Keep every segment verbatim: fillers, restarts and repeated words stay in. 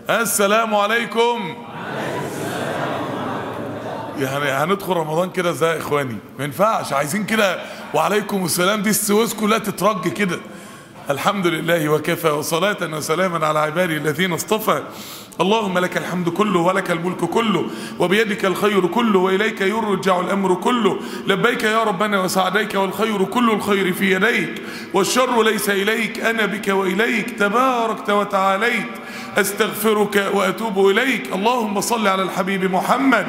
السلام عليكم. يعني هندخل رمضان كده ازاي يا اخواني؟ ما ينفعش، عايزين كده وعليكم السلام دي السويس كلها تترج كده. الحمد لله وكفى وصلاة وسلاما على عبادي الذين اصطفى. اللهم لك الحمد كله ولك الملك كله وبيدك الخير كله وإليك يرجع الأمر كله. لبيك يا ربنا وسعديك والخير كل الخير في يديك والشر ليس إليك، أنا بك وإليك تباركت وتعاليت، أستغفرك وأتوب إليك. اللهم صل على الحبيب محمد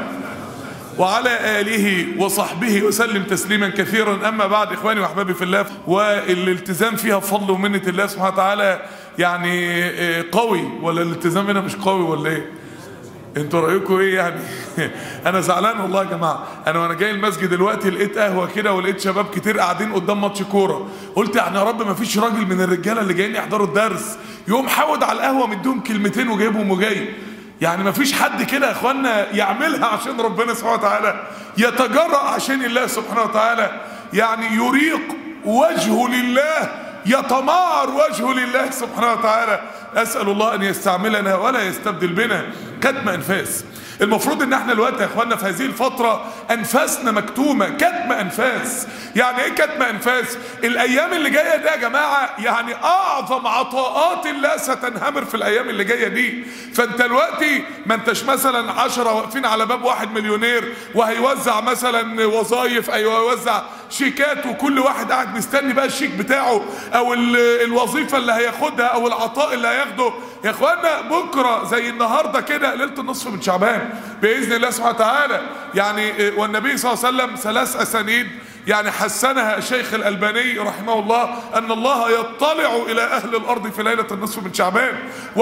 وعلى آله وصحبه وسلم تسليما كثيرا. أما بعد، إخواني وأحبابي في الله، والالتزام فيها بفضل ومنة الله سبحانه وتعالى يعني قوي، ولا الالتزام هنا مش قوي ولا ايه؟ انتوا رأيكم ايه يعني؟ انا زعلان والله يا جماعة. انا وانا جاي المسجد دلوقتي لقيت قهوة كده ولقيت شباب كتير قاعدين قدام ماتش كورة. قلت يعني يا رب ما فيش راجل من الرجالة اللي جايين يحضروا الدرس يقوم حاود على القهوة مديهم كلمتين وجايبهم وجاي. يعني ما فيش حد كده يا اخوانا يعملها عشان ربنا سبحانه وتعالى، يتجرأ عشان الله سبحانه وتعالى، يعني يريق وجهه لله، يتمعر وجهه لله سبحانه وتعالى. أسأل الله أن يستعملنا ولا يستبدل بنا. كتم أنفاس. المفروض ان احنا دلوقتي يا اخوانا في هذه الفترة انفاسنا مكتومة. كتم انفاس. يعني ايه كتم انفاس؟ الايام اللي جاية دي يا جماعة يعني اعظم عطاءات الله ستنهمر في الايام اللي جاية دي. فانت دلوقتي ما انتش مثلا عشرة واقفين على باب واحد مليونير وهيوزع مثلا وظايف او هيوزع شيكات وكل واحد قاعد مستني بقى الشيك بتاعه او الوظيفة اللي هياخدها او العطاء اللي هياخده. يا اخوانا بكرة زي النهاردة كده ليلة النصف من شعبان بإذن الله سبحانه وتعالى. يعني والنبي صلى الله عليه وسلم ثلاث أسانيد يعني حسنها الشيخ الألباني رحمه الله، أن الله يطلع إلى أهل الأرض في ليلة النصف من شعبان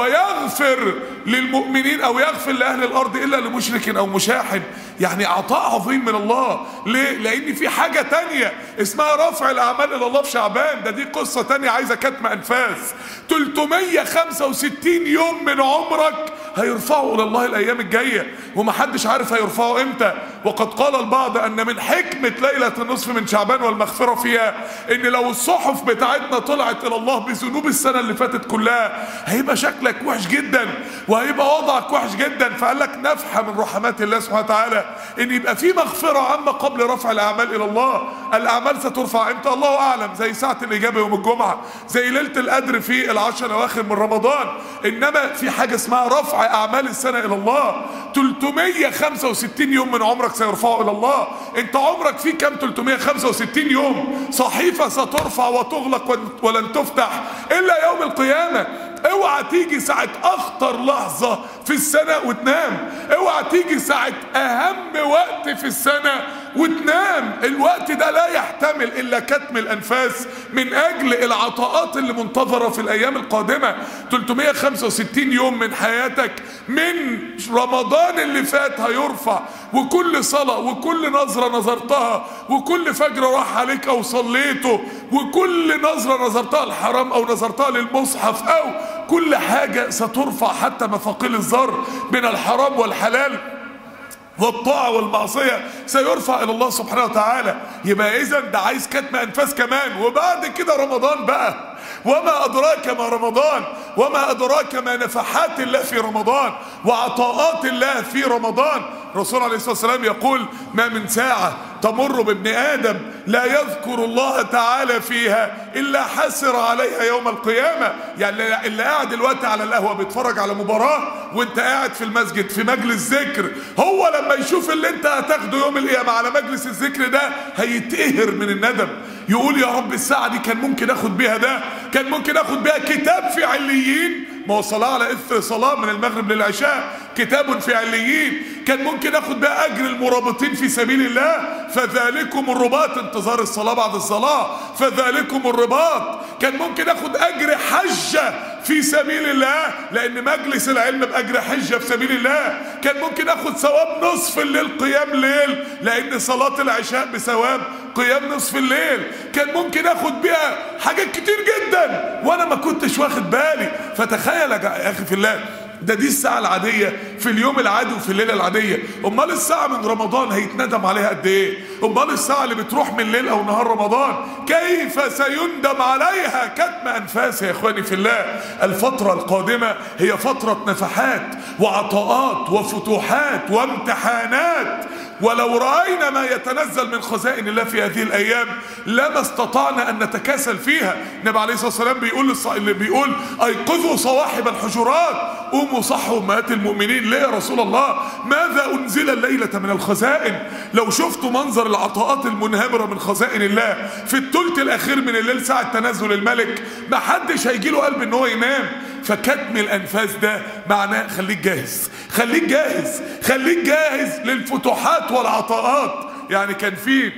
ويغفر للمؤمنين أو يغفر لأهل الأرض إلا لمشرك أو مشاحن. يعني عطاء عظيم من الله. ليه؟ لأن في حاجة تانية اسمها رفع الأعمال إلى الله في شعبان. ده دي قصة تانية عايزة كتم أنفاس. ثلاثمية وخمسة وستين يوم من عمرك هيرفعوا إلى الله الأيام الجاية، ومحدش عارف هيرفعوا إمتى. وقد قال البعض أن من حكمة ليلة النصف من شعبان والمغفرة فيها إن لو الصحف بتاعتنا طلعت إلى الله بذنوب السنة اللي فاتت كلها هيبقى شكلك وحش جدا وهيبقى وضعك وحش جدا. فقال لك نفحة من رحمات الله سبحانه وتعالى إن يبقى في مغفرة عامة قبل رفع الأعمال إلى الله. الأعمال سترفع إمتى؟ الله أعلم. زي ساعة الإجابة يوم الجمعة، زي ليلة القدر في العشر الأواخر من رمضان. إنما في حاجة اسمها رفع أعمال السنة إلى الله. ثلاثمية وخمسة وستين يوم من عمرك سيرفعوا إلى الله. أنت عمرك فيه كم؟ ثلاثمية وخمسة وستين يوم. صحيفة سترفع وتغلق ولن تفتح إلا يوم القيامة. اوعى تيجي ساعة اخطر لحظة في السنة وتنام. اوعى تيجي ساعة اهم وقت في السنة وتنام. الوقت ده لا يحتمل الا كتم الانفاس من اجل العطاءات اللي منتظرة في الايام القادمة. ثلاثمية وخمسة وستين يوم من حياتك من رمضان اللي فات هيرفع، وكل صلاة وكل نظرة نظرتها وكل فجر راح عليك او صليته وكل نظرة نظرتها الحرام او نظرتها للمصحف او كل حاجة سترفع، حتى مثاقيل الذر من الحرام والحلال والطاعة والمعصية سيرفع إلى الله سبحانه وتعالى. يبقى إذن ده عايز كتم أنفاس كمان. وبعد كده رمضان بقى، وما أدراك ما رمضان، وما أدراك ما نفحات الله في رمضان وعطاءات الله في رمضان. الرسول عليه الصلاة والسلام يقول ما من ساعة تمر بابن آدم لا يذكر الله تعالى فيها إلا حسر عليها يوم القيامة. يعني اللي قاعد دلوقتي على القهوة بيتفرج على مباراة وانت قاعد في المسجد في مجلس ذكر، هو لما يشوف اللي انت هتاخده يوم القيامة على مجلس الذكر ده هيتقهر من الندم. يقول يا رب الساعة دي كان ممكن اخد بيها ده، كان ممكن اخد بيها كتاب في عليين. ما هو صلاة على إثر صلاة من المغرب للعشاء، كتاب في عليين. كان ممكن اخد بقى اجر المرابطين في سبيل الله. فذلكم الرباط، انتظار الصلاة بعد الصلاة، فذلكم الرباط. كان ممكن اخد اجر حجة في سبيل الله لان مجلس العلم باجر حجة في سبيل الله. كان ممكن اخد ثواب نصف الليل قيام ليل لان صلاة العشاء بثواب قيام نصف الليل. كان ممكن اخد بيها حاجات كتير جدا وانا ما كنتش واخد بالي. فتخيل يا اخي في الله ده دي الساعة العادية في اليوم العادي وفي الليلة العادية. امال الساعة من رمضان هيتندم عليها قد ايه؟ امال الساعة اللي بتروح من ليل او نهار رمضان كيف سيندم عليها كتم انفاس يا اخواني في الله. الفترة القادمة هي فترة نفحات وعطاءات وفتوحات وامتحانات، ولو رأينا ما يتنزل من خزائن الله في هذه الأيام لما استطعنا أن نتكاسل فيها. النبي عليه الصلاة والسلام بيقول اللي بيقول أيقظوا صواحب الحجرات، قوموا صحوا أمهات المؤمنين. ليه يا رسول الله؟ ماذا أنزل الليلة من الخزائن؟ لو شفتوا منظر العطاءات المنهمرة من خزائن الله في الثلث الأخير من الليل ساعة تنزل الملك، ما حدش هيجي له قلب إن هو ينام. فكتم الأنفاس ده معناه خليك جاهز، خليك جاهز، خليك جاهز للفتوحات والعطاءات. يعني كان في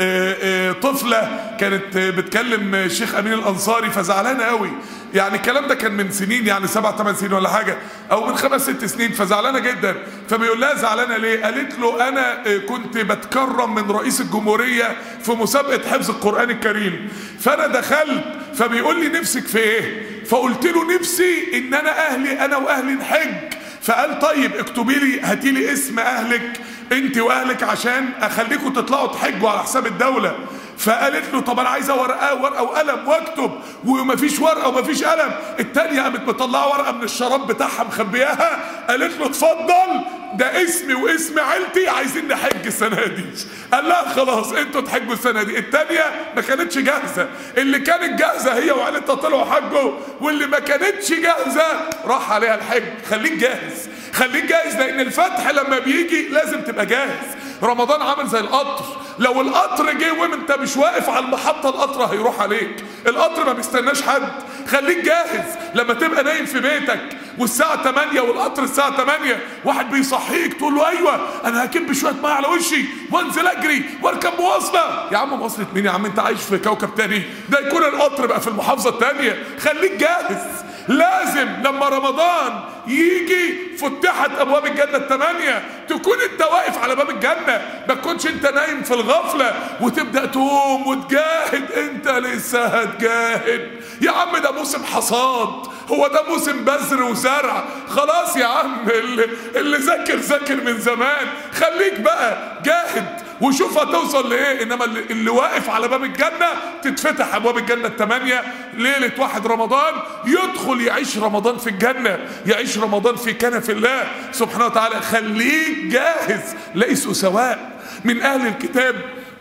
طفلة كانت بتكلم الشيخ أمين الأنصاري فزعلانة قوي. يعني الكلام ده كان من سنين، يعني سبع ثمان سنين ولا حاجة، أو من خمس ست سنين، فزعلانة جدا. فبيقول لها زعلانة ليه؟ قالت له أنا كنت بتكرم من رئيس الجمهورية في مسابقة حفظ القرآن الكريم، فأنا دخلت فبيقول لي نفسك في إيه؟ فقلت له نفسي إن أنا أهلي أنا وأهلي نحج. فقال طيب اكتبي لي، هاتي لي اسم أهلك انت واهلك عشان اخليكم تطلعوا تحجوا على حساب الدولة. فقالت له طب انا عايزه ورقه ورقه وقلم واكتب، ومفيش ورقه ومفيش قلم. التانية قامت مطلعه ورقه من الشراب بتاعها مخبياها، قالت له اتفضل ده اسمي واسم عيلتي عايزين نحج السنه دي. قال لها خلاص انتوا تحجوا السنه دي. التانية ما كانتش جاهزه، اللي كانت جاهزه هي وعيلتها طلعوا حجوا، واللي ما كانتش جاهزه راح عليها الحج. خليك جاهز، خليك جاهز، لان الفتح لما بيجي لازم تبقى جاهز. رمضان عامل زي القطر، لو القطر جه وانت مش واقف على المحطه القطر هيروح عليك. القطر ما بيستناش حد. خليك جاهز لما تبقى نايم في بيتك والساعه تمانية والقطر الساعه تمانية، واحد بيصحيك تقول له ايوه انا هكب شويه ميه على وشي وانزل اجري واركب مواصله. يا عم مواصله مين يا عم؟ انت عايش في كوكب تاني، ده يكون القطر بقى في المحافظه التانيه. خليك جاهز. لازم لما رمضان يجي فتحت ابواب الجنه الثمانيه تكون انت واقف على باب الجنه، ما تكونش انت نايم في الغفله وتبدا تقوم وتجاهد. انت لسه هتجاهد يا عم، ده موسم حصاد، هو ده موسم بذر وزرع. خلاص يا عم، اللي, اللي ذاكر ذاكر من زمان. خليك بقى جاهد وشوف هتوصل لايه. انما اللي, اللي واقف على باب الجنه تتفتح ابواب الجنه الثمانيه ليله واحد رمضان، يدخل يعيش رمضان في الجنه، يعيش رمضان في كنف الله سبحانه وتعالى. خليك جاهز. ليسوا سواء من اهل الكتاب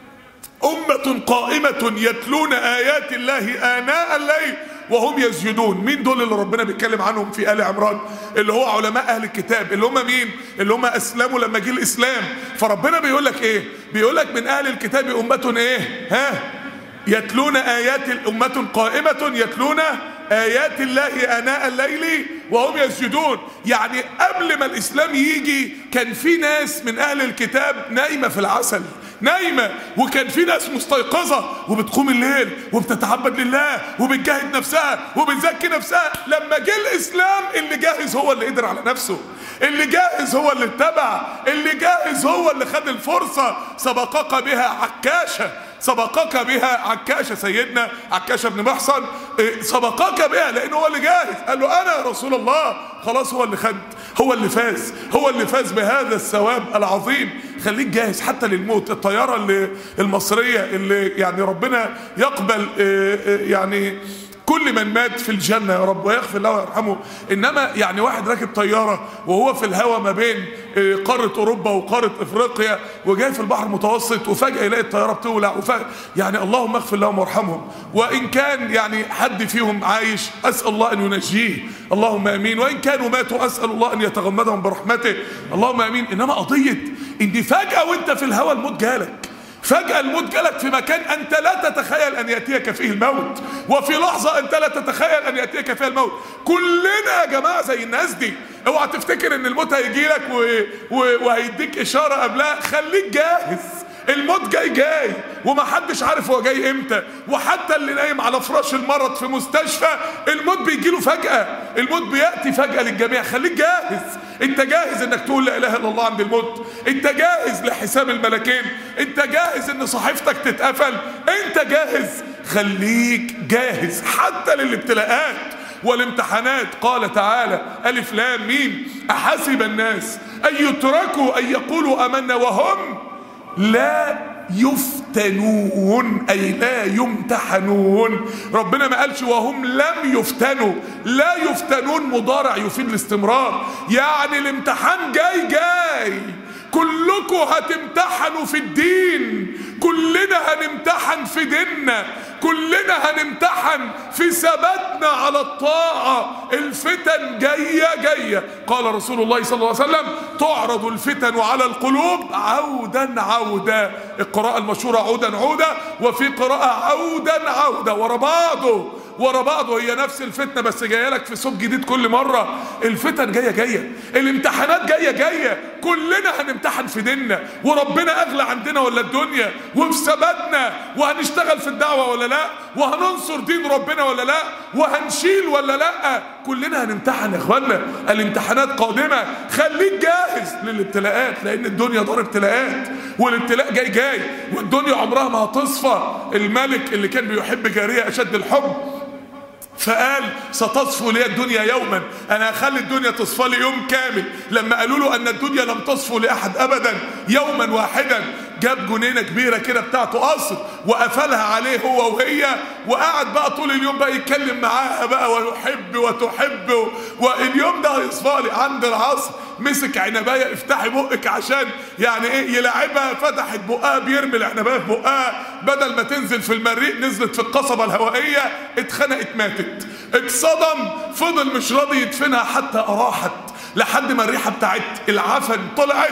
امه قائمه يتلون ايات الله اناء الليل وهم يسجدون. مين دول اللي ربنا بيتكلم عنهم في آل عمران؟ اللي هو علماء اهل الكتاب، اللي هم مين؟ اللي هم اسلموا لما جه الاسلام. فربنا بيقول لك ايه؟ بيقول لك من اهل الكتاب امه ايه؟ ها؟ يتلون ايات، امه قائمه يتلون آيات الله آناء الليل وهم يسجدون. يعني قبل ما الإسلام يجي كان في ناس من أهل الكتاب نايمة في العسل، نايمة، وكان في ناس مستيقظة وبتقوم الليل وبتتعبد لله وبتجاهد نفسها وبتزكي نفسها. لما جه الإسلام اللي جاهز هو اللي قدر على نفسه، اللي جاهز هو اللي اتبع، اللي جاهز هو اللي خد الفرصة. سبقك بها عكاشة، سبقك بها عكاشة، سيدنا عكاشة بن محصن سبقك بها لأنه هو اللي جاهز. قال له أنا يا رسول الله. خلاص هو اللي خد، هو اللي فاز، هو اللي فاز بهذا الثواب العظيم. خليك جاهز حتى للموت. الطيارة اللي المصرية اللي يعني ربنا يقبل يعني كل من مات في الجنة يا رب ويغفر له ويرحمه. إنما يعني واحد راكب طيارة وهو في الهواء ما بين قارة أوروبا وقارة إفريقيا وجاي في البحر المتوسط وفجأة يلاقي الطيارة بتولع وفجأة يعني اللهم اغفر لهم وارحمهم. وإن كان يعني حد فيهم عايش أسأل الله أن ينجيه اللهم آمين، وإن كانوا ماتوا أسأل الله أن يتغمدهم برحمته اللهم آمين. إنما قضية إن فجأة وإنت في الهواء الموت جالك، فجأة الموت جالك في مكان أنت لا تتخيل أن يأتيك فيه الموت، وفي لحظة أنت لا تتخيل أن يأتيك فيها الموت. كلنا يا جماعة زي الناس دي. اوعى تفتكر أن الموت هيجي لك وهيديك إشارة قبلها. خليك جاهز، الموت جاي جاي ومحدش عارف هو جاي امتى. وحتى اللي نايم على فراش المرض في مستشفى الموت بيجيله فجأة، الموت بيأتي فجأة للجميع. خليك جاهز. انت جاهز انك تقول لا اله الا الله عند الموت؟ انت جاهز لحساب الملكين؟ انت جاهز ان صحيفتك تتقفل؟ انت جاهز؟ خليك جاهز حتى للابتلاءات. والامتحانات. قال تعالى ألف لام ميم أحسب الناس أن يتركوا أن يقولوا آمنا وهم لا يفتنون، أي لا يمتحنون. ربنا ما قالش وهم لم يفتنوا، لا يفتنون مضارع يفيد الاستمرار، يعني الامتحان جاي جاي، كلكم هتمتحنوا في الدين، كلنا هنمتحن في ديننا، كلنا هنمتحن في ثباتنا على الطاعة. الفتن جاية جاية. قال رسول الله صلى الله عليه وسلم تعرض الفتن على القلوب عودا عودا، القراءة المشهورة عودا عودا، وفي قراءة عودا عودا، ورا بعضه ورا بعضه، هي نفس الفتنة بس جايه لك في صوب جديد كل مرة. الفتن جاية جاية، الامتحانات جاية جاية، كلنا هنمتحن في ديننا، وربنا اغلى عندنا ولا الدنيا، وفي ثباتنا، وهنشتغل في الدعوة ولا لا، وهننصر دين ربنا ولا لا، وهنشيل ولا لا، كلنا هنمتحن يا اخوانا. الامتحانات قادمة، خليك جاهز للابتلاءات، لان الدنيا دار ابتلاءات، والابتلاء جاي جاي، والدنيا عمرها ما هتصفى. الملك اللي كان بيحب جارية اشد الحب فقال ستصفو لي الدنيا يوما، انا هخلي الدنيا تصفى لي يوم كامل. لما قالوا له ان الدنيا لم تصفو لاحد ابدا يوما واحدا، جاب جنينه كبيره كده بتاعته قصر وقفلها عليه هو وهي، وقعد بقى طول اليوم بقى يتكلم معاها بقى ويحب وتحب، واليوم ده هيصفى لي. عند العصر مسك عنبايه، افتحي بقك عشان يعني ايه يلعبها، فتحت بقها بيرمي العنبايه في بقها، بدل ما تنزل في المريء نزلت في القصبه الهوائيه، اتخنقت ماتت. اتصدم، فضل مش راضي يدفنها حتى اراحت، لحد ما الريحه بتاعت العفن طلعت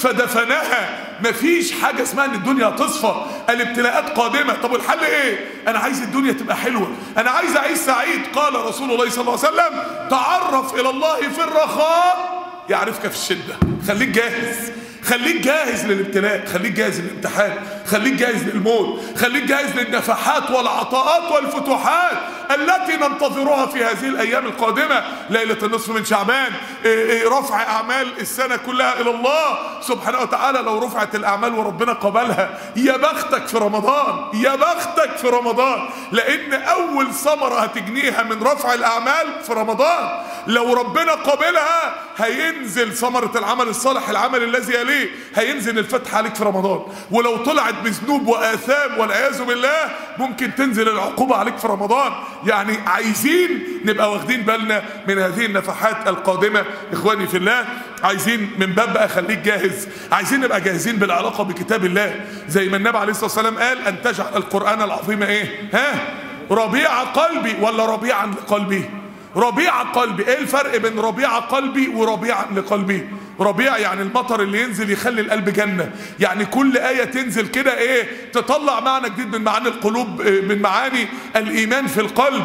فدفنها. مفيش حاجه اسمها ان الدنيا تصفى، الابتلاءات قادمه. طب الحل ايه؟ انا عايز الدنيا تبقى حلوه، انا عايز اعيش سعيد. قال رسول الله صلى الله عليه وسلم تعرف الى الله في الرخاء يعرفك في الشده. خليك جاهز، خليك جاهز للابتلاء، خليك جاهز للامتحان، خليك جاهز للموت، خليك جاهز للنفحات والعطاءات والفتوحات التي ننتظرها في هذه الايام القادمه. ليله النصف من شعبان، رفع اعمال السنه كلها الى الله سبحانه وتعالى. لو رفعت الاعمال وربنا قبلها، يا بختك في رمضان، يا بختك في رمضان، لان اول ثمره هتجنيها من رفع الاعمال في رمضان. لو ربنا قبلها هينزل ثمره العمل الصالح، العمل الذي يليه، هينزل الفتح عليك في رمضان. ولو طلعت بذنوب واثام والعياذ بالله ممكن تنزل العقوبه عليك في رمضان. يعني عايزين نبقى واخدين بالنا من هذه النفحات القادمه اخواني في الله. عايزين من باب بقى خليك جاهز، عايزين نبقى جاهزين بالعلاقه بكتاب الله، زي ما النبي عليه الصلاه والسلام قال ان تجعل القران العظيم ايه؟ ها؟ ربيع قلبي ولا ربيعا لقلبي؟ ربيع قلبي. ايه الفرق بين ربيع قلبي وربيعا لقلبي؟ ربيع يعني المطر اللي ينزل يخلي القلب جنة، يعني كل آية تنزل كده ايه تطلع معنى جديد من معاني القلوب، من معاني الإيمان في القلب.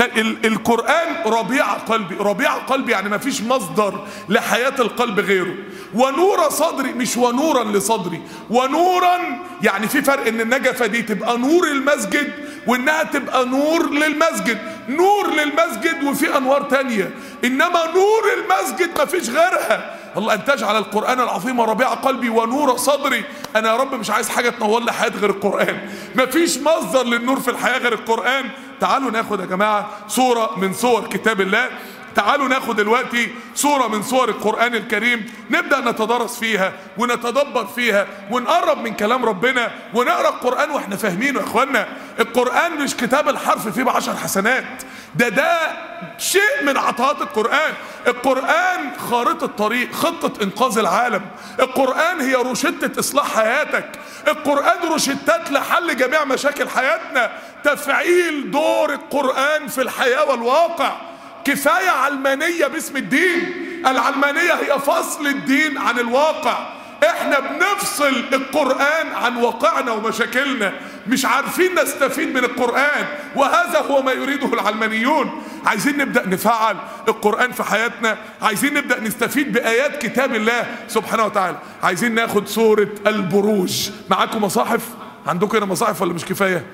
القرآن ربيع قلبي، ربيع قلبي يعني ما فيش مصدر لحياة القلب غيره. ونور صدري، مش ونورا لصدري، ونورا يعني في فرق ان النجفة دي تبقى نور المسجد وانها تبقى نور للمسجد. نور للمسجد وفي انوار تانية، انما نور المسجد ما فيش غيرها. الله ان تجعل القرآن العظيم ربيع قلبي ونور صدري. انا يا رب مش عايز حاجة تنور لي حياة غير القرآن، مفيش مصدر للنور في الحياة غير القرآن. تعالوا ناخد يا جماعة صورة من صور كتاب الله. تعالوا ناخد دلوقتي صورة من صور القرآن الكريم، نبدأ نتدرس فيها ونتدبر فيها ونقرب من كلام ربنا ونقرأ القرآن واحنا فاهمينه يا اخوانا. القرآن مش كتاب الحرف فيه بعشر حسنات، ده ده شيء من عطاءات القرآن. القرآن خارطة طريق، خطة انقاذ العالم. القرآن هي روشتة اصلاح حياتك. القرآن روشتات لحل جميع مشاكل حياتنا، تفعيل دور القرآن في الحياة والواقع. كفاية علمانية باسم الدين، العلمانية هي فصل الدين عن الواقع. احنا بنفصل القرآن عن واقعنا ومشاكلنا، مش عارفين نستفيد من القرآن، وهذا هو ما يريده العلمانيون. عايزين نبدأ نفعل القرآن في حياتنا، عايزين نبدأ نستفيد بآيات كتاب الله سبحانه وتعالى. عايزين ناخد سورة البروج. معاكم مصاحف؟ عندكم هنا مصاحف ولا مش كفاية؟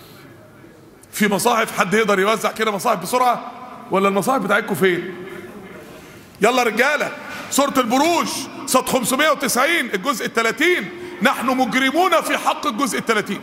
في مصاحف؟ حد يقدر يوزع كده مصاحف بسرعة؟ ولا المصاحف بتاعتكم فين؟ يلا رجالة، سورة البروج صد خمسمائة وتسعين الجزء الثلاثين. نحن مجرمون في حق الجزء الثلاثين.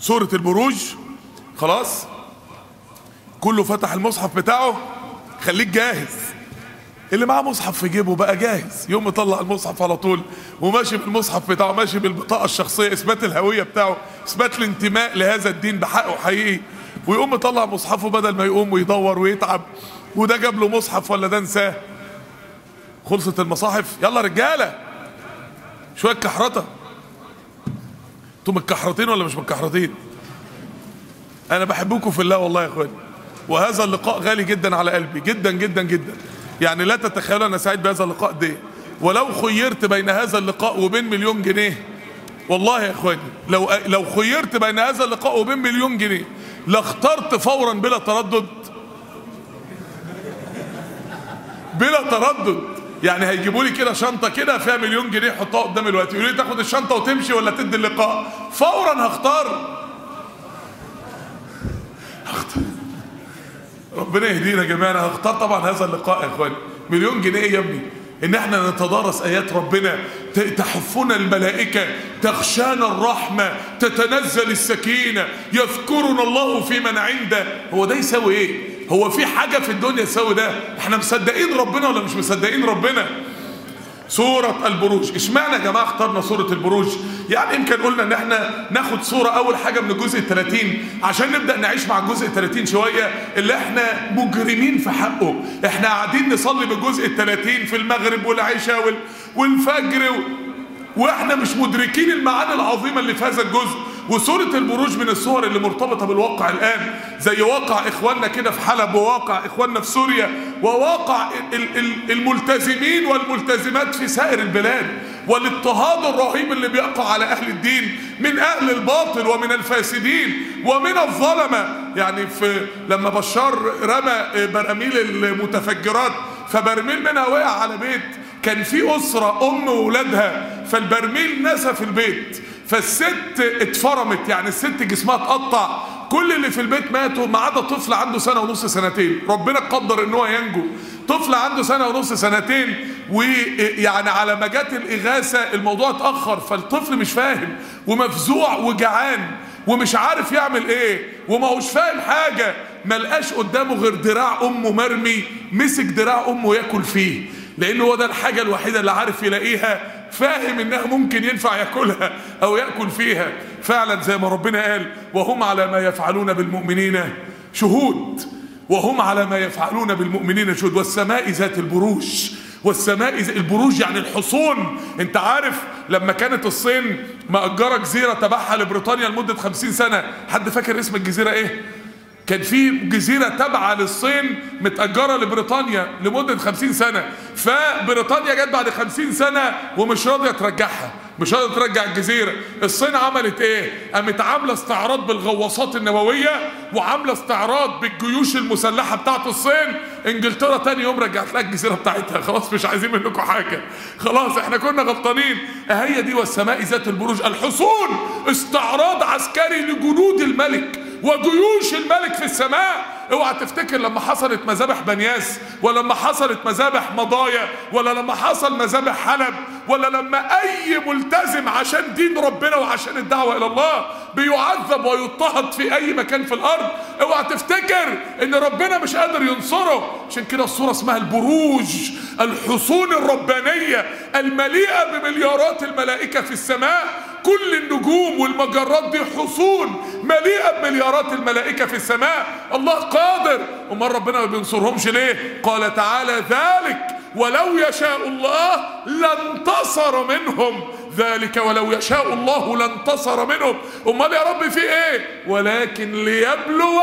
سورة البروج. خلاص كله فتح المصحف بتاعه، خليك جاهز. اللي معاه مصحف في جيبه بقى جاهز، يوم يطلع المصحف على طول وماشي بالمصحف بتاعه، ماشي بالبطاقة الشخصية، اثبات الهوية بتاعه، اثبات الانتماء لهذا الدين بحقه حقيقي، ويقوم يطلع مصحفه بدل ما يقوم ويدور ويتعب وده جاب له مصحف ولا ده نساه. خلصت المصاحف، يلا رجالة شوية كحرطة. انتوا متكحرطين ولا مش متكحرطين؟ انا بحبكم في الله والله يا اخواني، وهذا اللقاء غالي جدا على قلبي جدا جدا جدا. يعني لا تتخيلوا انا سعيد بهذا اللقاء ده. ولو خيرت بين هذا اللقاء وبين مليون جنيه، والله يا اخواني لو لو خيرت بين هذا اللقاء وبين مليون جنيه لاخترت فورا بلا تردد، بلا تردد. يعني هيجيبوا لي كده شنطه كده فيها مليون جنيه حطها قدامي دلوقتي، يقولوا لي تاخد الشنطه وتمشي ولا تدي اللقاء، فورا هختار. هختار ربنا يهدينا جميعا. هختار طبعا هذا اللقاء يا اخواني. مليون جنيه يا ابني ان احنا نتدارس ايات ربنا، تحفنا الملائكه، تخشانا الرحمه، تتنزل السكينه، يذكرنا الله في من عنده. هو ده يساوي ايه؟ هو في حاجه في الدنيا يساوي ده؟ احنا مصدقين ربنا ولا مش مصدقين ربنا؟ سورة البروج. اشمعنى يا جماعة اخترنا سورة البروج؟ يعني يمكن قلنا ان احنا ناخد سورة اول حاجة من الجزء الثلاثين عشان نبدأ نعيش مع الجزء الثلاثين شوية، اللي احنا مجرمين في حقه. احنا قاعدين نصلي بالجزء الثلاثين في المغرب والعشاء والفجر و... واحنا مش مدركين المعاني العظيمة اللي في هذا الجزء. وسورة البروج من السور اللي مرتبطة بالواقع الآن، زي واقع إخواننا كده في حلب، وواقع إخواننا في سوريا، وواقع الملتزمين والملتزمات في سائر البلاد، والاضطهاد الرهيب اللي بيقع على أهل الدين من أهل الباطل ومن الفاسدين ومن الظلمة. يعني في لما بشار رمى براميل المتفجرات فبرميل منها وقع على بيت كان في أسرة أم وولادها، فالبرميل نسى في البيت، فالست اتفرمت، يعني الست جسمها اتقطع، كل اللي في البيت ماتوا ما عدا طفل عنده سنة ونص سنتين. ربنا قدر ان هو ينجو. طفل عنده سنة ونص سنتين، ويعني على ما جت الإغاثة الموضوع اتأخر، فالطفل مش فاهم ومفزوع وجعان ومش عارف يعمل ايه وما هوش فاهم حاجة، ملقاش قدامه غير دراع امه مرمي، مسك دراع امه ياكل فيه، لان هو ده الحاجة الوحيدة اللي عارف يلاقيها، فاهم انها ممكن ينفع ياكلها او ياكل فيها. فعلا زي ما ربنا قال: وهم على ما يفعلون بالمؤمنين شهود. وهم على ما يفعلون بالمؤمنين شهود. والسماء ذات البروج. والسماء البروج يعني الحصون. انت عارف لما كانت الصين مأجرة جزيرة تبعها لبريطانيا لمدة خمسين سنة، حد فاكر اسم الجزيرة ايه؟ كان في جزيرة تابعة للصين متأجرة لبريطانيا لمدة خمسين سنة، فبريطانيا جت بعد خمسين سنة ومش راضية ترجعها، مش راضية ترجع الجزيرة. الصين عملت ايه؟ قامت عاملة استعراض بالغواصات النووية، وعاملة استعراض بالجيوش المسلحة بتاعت الصين. انجلترا تاني يوم رجعت لها الجزيرة بتاعتها، خلاص مش عايزين منكم حاجة، خلاص احنا كنا غلطانين. هي دي والسماء ذات البروج، الحصون، استعراض عسكري لجنود الملك وجيوش الملك في السماء. اوعى تفتكر لما حصلت مذابح بنياس، ولا لما حصلت مذابح مضايا، ولا لما حصل مذابح حلب، ولا لما اي ملتزم عشان دين ربنا وعشان الدعوة الى الله بيعذب ويضطهد في اي مكان في الارض، اوعى تفتكر ان ربنا مش قادر ينصره. عشان كده السورة اسمها البروج، الحصون الربانية المليئة بمليارات الملائكة في السماء. كل النجوم والمجرات دي حصون مليئة بمليارات الملائكة في السماء. الله قادر، امال ربنا ما بينصرهمش ليه؟ قال تعالى: ذلك ولو يشاء الله لانتصر منهم. ذلك ولو يشاء الله لانتصر منهم. امال يا رب في ايه؟ ولكن ليبلو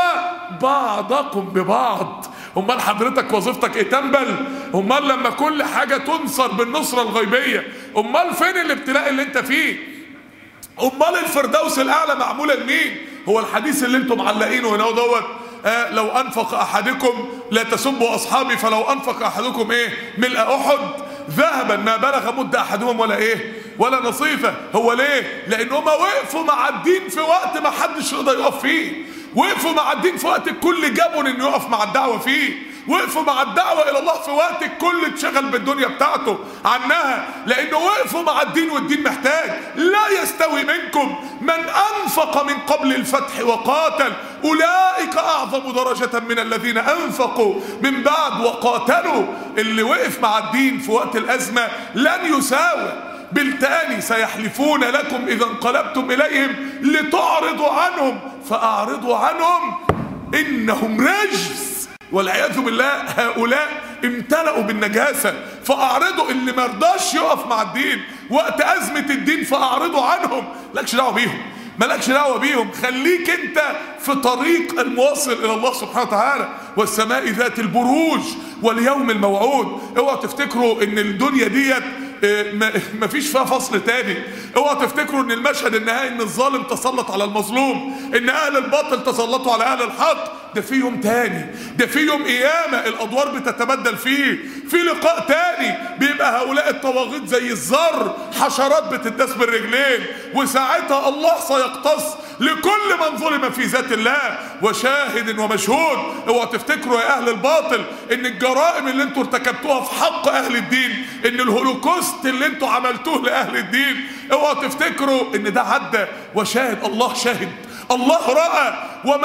بعضكم ببعض. امال حضرتك وظيفتك ايه؟ تنبل؟ امال لما كل حاجة تنصر بالنصرة الغيبية، امال فين الابتلاء اللي انت فيه؟ امال الفردوس الاعلى معموله لمين؟ هو الحديث اللي انتم معلقينه هنا دوت آه لو انفق احدكم، لا تسبوا اصحابي، فلو انفق احدكم ايه؟ ملء احد ذهبا ما بلغ مد احدهم ولا ايه؟ ولا نصيفه. هو ليه؟ لان هم وقفوا مع الدين في وقت ما حدش يقدر يقف فيه، وقفوا مع الدين في وقت الكل جابوا انه يقف مع الدعوه فيه. وقفوا مع الدعوة الى الله في وقت الكل اتشغل بالدنيا بتاعته عنها، لانه وقفوا مع الدين والدين محتاج. لا يستوي منكم من انفق من قبل الفتح وقاتل اولئك اعظم درجة من الذين انفقوا من بعد وقاتلوا. اللي وقف مع الدين في وقت الازمة لن يساوي. بالتالي سيحلفون لكم اذا انقلبتم اليهم لتعرضوا عنهم فاعرضوا عنهم انهم رجس. والعياذ بالله هؤلاء امتلأوا بالنجاسة، فاعرضوا. اللي مرضاش يقف مع الدين وقت ازمة الدين فاعرضوا عنهم. مالكش دعوة بيهم، مالكش دعوة بيهم، خليك انت في طريق المواصل الى الله سبحانه وتعالى. والسماء ذات البروج واليوم الموعود. اوعوا تفتكروا ان الدنيا ديت ما فيش فيها فصل تاني. اوعوا تفتكروا ان المشهد النهائي ان الظالم تسلط على المظلوم، ان اهل الباطل تسلطوا على اهل الحق. ده في يوم تاني، ده في يوم قيامة الادوار بتتبدل فيه، في لقاء تاني بيبقى هؤلاء الطواغيت زي الذر، حشرات بتداس بالرجلين، وساعتها الله سيقتص لكل من ظلم في ذات الله وشاهد ومشهود. اوعوا تفتكروا يا اهل الباطل ان الجرائم اللي انتوا ارتكبتوها في حق اهل الدين، ان الهولوكوست اللي انتوا عملتوه لاهل الدين، اوعوا تفتكروا ان ده عدى وشاهد. الله شاهد، الله رأى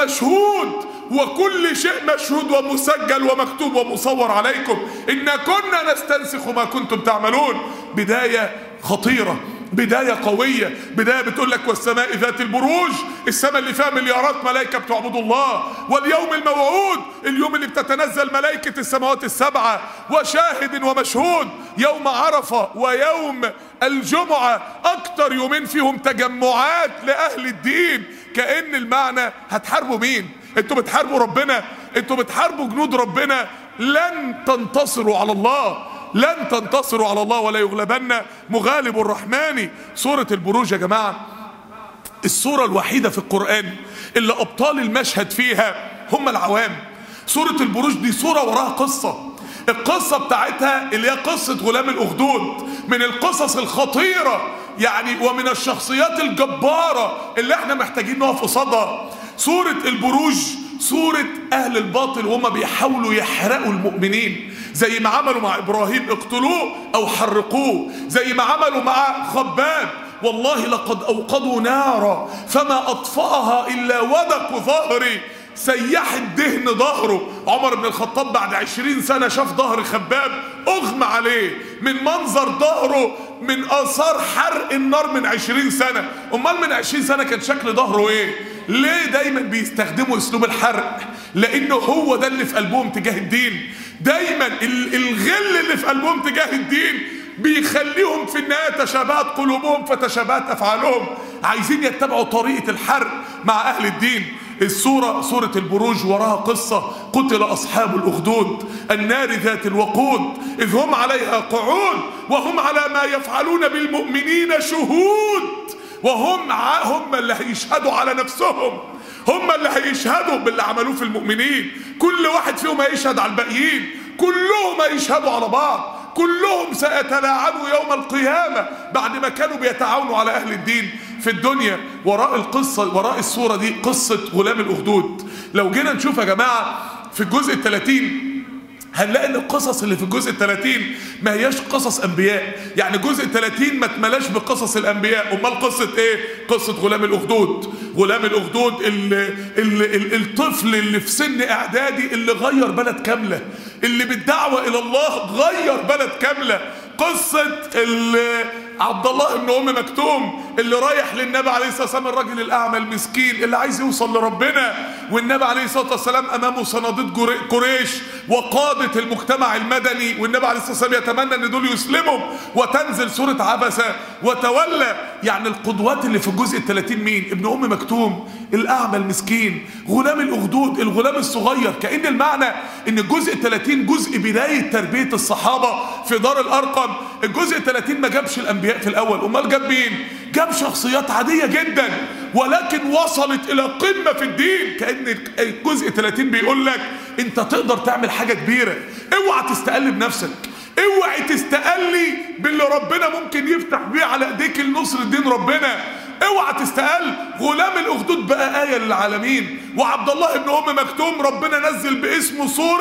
ومشهود، وكل شيء مشهود ومسجل ومكتوب ومصور عليكم. إنا كنا نستنسخ ما كنتم تعملون. بداية خطيرة، بداية قوية، بداية بتقول لك والسماء ذات البروج، السماء اللي فيها مليارات ملائكة بتعبد الله، واليوم الموعود، اليوم اللي بتتنزل ملائكة السماوات السبعة، وشاهد ومشهود، يوم عرفة ويوم الجمعة، أكتر يومين فيهم تجمعات لأهل الدين. كأن المعنى هتحاربوا مين؟ انتوا بتحاربوا ربنا، انتوا بتحاربوا جنود ربنا. لن تنتصروا على الله، لن تنتصروا على الله ولا يغلبن مغالب الرحمن. سورة البروج يا جماعة السورة الوحيدة في القرآن اللي أبطال المشهد فيها هم العوام. سورة البروج دي سورة وراها قصة، القصة بتاعتها اللي هي قصة غلام الأخدود، من القصص الخطيرة يعني ومن الشخصيات الجبارة اللي احنا محتاجين نقف قصادها. سورة البروج سورة أهل الباطل وهم بيحاولوا يحرقوا المؤمنين، زي ما عملوا مع إبراهيم اقتلوه أو حرقوه، زي ما عملوا مع خباب والله لقد أوقدوا نارا فما أطفأها إلا ودق ظهري، سيح الدهن ظهره. عمر بن الخطاب بعد عشرين سنة شاف ظهر خباب أغمى عليه من منظر ظهره، من آثار حرق النار من عشرين سنة. أمال من عشرين سنة كان شكل ظهره إيه؟ ليه دايما بيستخدموا أسلوب الحرق؟ لأنه هو ده اللي في قلبهم تجاه الدين. دايما الغل اللي في قلبهم تجاه الدين بيخليهم في النهاية تشابهت قلوبهم فتشابهت أفعالهم، عايزين يتبعوا طريقة الحرق مع أهل الدين. السورة سورة البروج وراها قصة، قتل أصحاب الأخدود النار ذات الوقود إذ هم عليها قعود وهم على ما يفعلون بالمؤمنين شهود. وهم هم اللي هيشهدوا على نفسهم، هم اللي هيشهدوا باللي عملوه في المؤمنين. كل واحد فيهم هيشهد على الباقيين، كلهم هيشهدوا على بعض، كلهم سيتلاعنوا يوم القيامة بعد ما كانوا بيتعاونوا على أهل الدين في الدنيا. وراء القصة وراء الصورة دي قصة غلام الأخدود. لو جينا نشوف يا جماعة في الجزء الثلاثين هنلاقي ان القصص اللي في الجزء الثلاثين ما هياش قصص انبياء، يعني الجزء الثلاثين ما تملاش بقصص الانبياء. امال قصه ايه؟ قصه غلام الاخدود. غلام الاخدود اللي اللي الطفل اللي في سن اعدادي اللي غير بلد كامله، اللي بالدعوه الى الله غير بلد كامله. قصه عبد الله بن ام مكتوم اللي رايح للنبي عليه الصلاه والسلام، الراجل الاعمى المسكين اللي عايز يوصل لربنا، والنبي عليه الصلاه والسلام امامه صناديد قريش وقاده المجتمع المدني، والنبي عليه الصلاه والسلام يتمنى ان دول يسلموا وتنزل سوره عبسه وتولى. يعني القدوات اللي في الجزء الثلاثين مين؟ ابن ام مكتوم الاعمى المسكين، غلام الاخدود الغلام الصغير. كأن المعنى ان الجزء الثلاثين جزء بدايه تربيه الصحابه في دار الارقم. الجزء الثلاثين ما جابش الانبياء في الاول، امال جاب مين؟ جاب شخصيات عاديه جدا ولكن وصلت الى قمه في الدين. كأن الجزء الثلاثين بيقول لك انت تقدر تعمل حاجه كبيره، اوعى تستقل بنفسك، اوعى تستقلي باللي ربنا ممكن يفتح بيه على ايديك لنصر الدين ربنا، اوعى تستقل. غلام الاخدود بقى آية للعالمين، وعبد الله بن ام مكتوم ربنا نزل باسمه سورة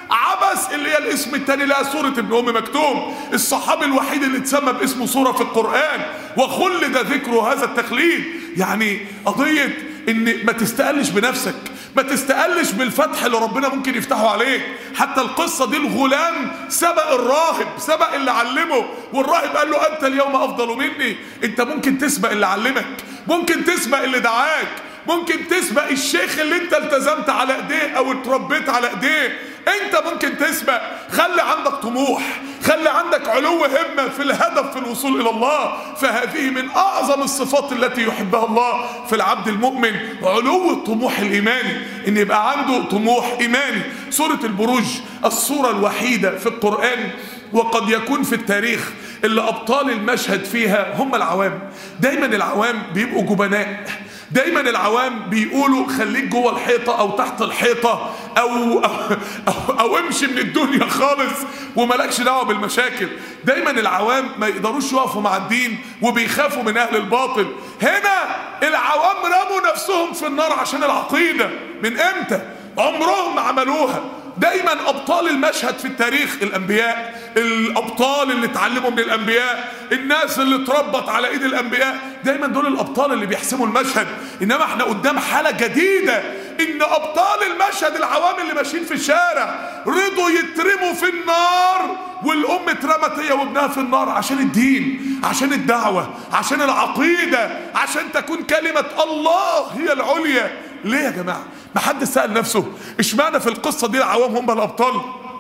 عبس اللي هي الاسم التاني لها سورة ابن ام مكتوم، الصحابي الوحيد اللي اتسمى باسمه سورة في القرآن وخلد ذكره هذا التخليد. يعني قضية ان ما تستقلش بنفسك، ما تستقلش بالفتح اللي ربنا ممكن يفتحه عليك. حتى القصة دي الغلام سبق الراهب، سبق اللي علمه، والراهب قال له انت اليوم افضل مني. انت ممكن تسبق اللي علمك، ممكن تسبق اللي دعاك، ممكن تسبق الشيخ اللي انت التزمت على ايديه او اتربيت على ايديه. انت ممكن تسبق. خلي عندك طموح، خلي عندك علو همة في الهدف في الوصول الى الله. فهذه من اعظم الصفات التي يحبها الله في العبد المؤمن، علو الطموح الايماني، ان يبقى عنده طموح ايماني. سورة البروج السورة الوحيدة في القرآن وقد يكون في التاريخ اللي ابطال المشهد فيها هم العوام. دايما العوام بيبقوا جبناء، دايما العوام بيقولوا خليك جوه الحيطة او تحت الحيطة أو, أو, أو, او امشي من الدنيا خالص وملكش دعوة بالمشاكل. دايما العوام ما يقدروش يقفوا مع الدين وبيخافوا من اهل الباطل. هنا العوام رموا نفسهم في النار عشان العقيدة. من امتى؟ عمرهم ما عملوها. دايما ابطال المشهد في التاريخ الانبياء، الابطال اللي اتعلموا من الانبياء، الناس اللي اتربت على ايد الانبياء، دايما دول الابطال اللي بيحسموا المشهد. انما احنا قدام حالة جديدة، ان ابطال المشهد العوام اللي ماشيين في الشارع رضوا يترموا في النار، والام اترمت هي وابنها في النار عشان الدين، عشان الدعوة، عشان العقيدة، عشان تكون كلمة الله هي العليا. ليه يا جماعة؟ ما حد سأل نفسه اشمعنى في القصة دي العوام هم الابطال؟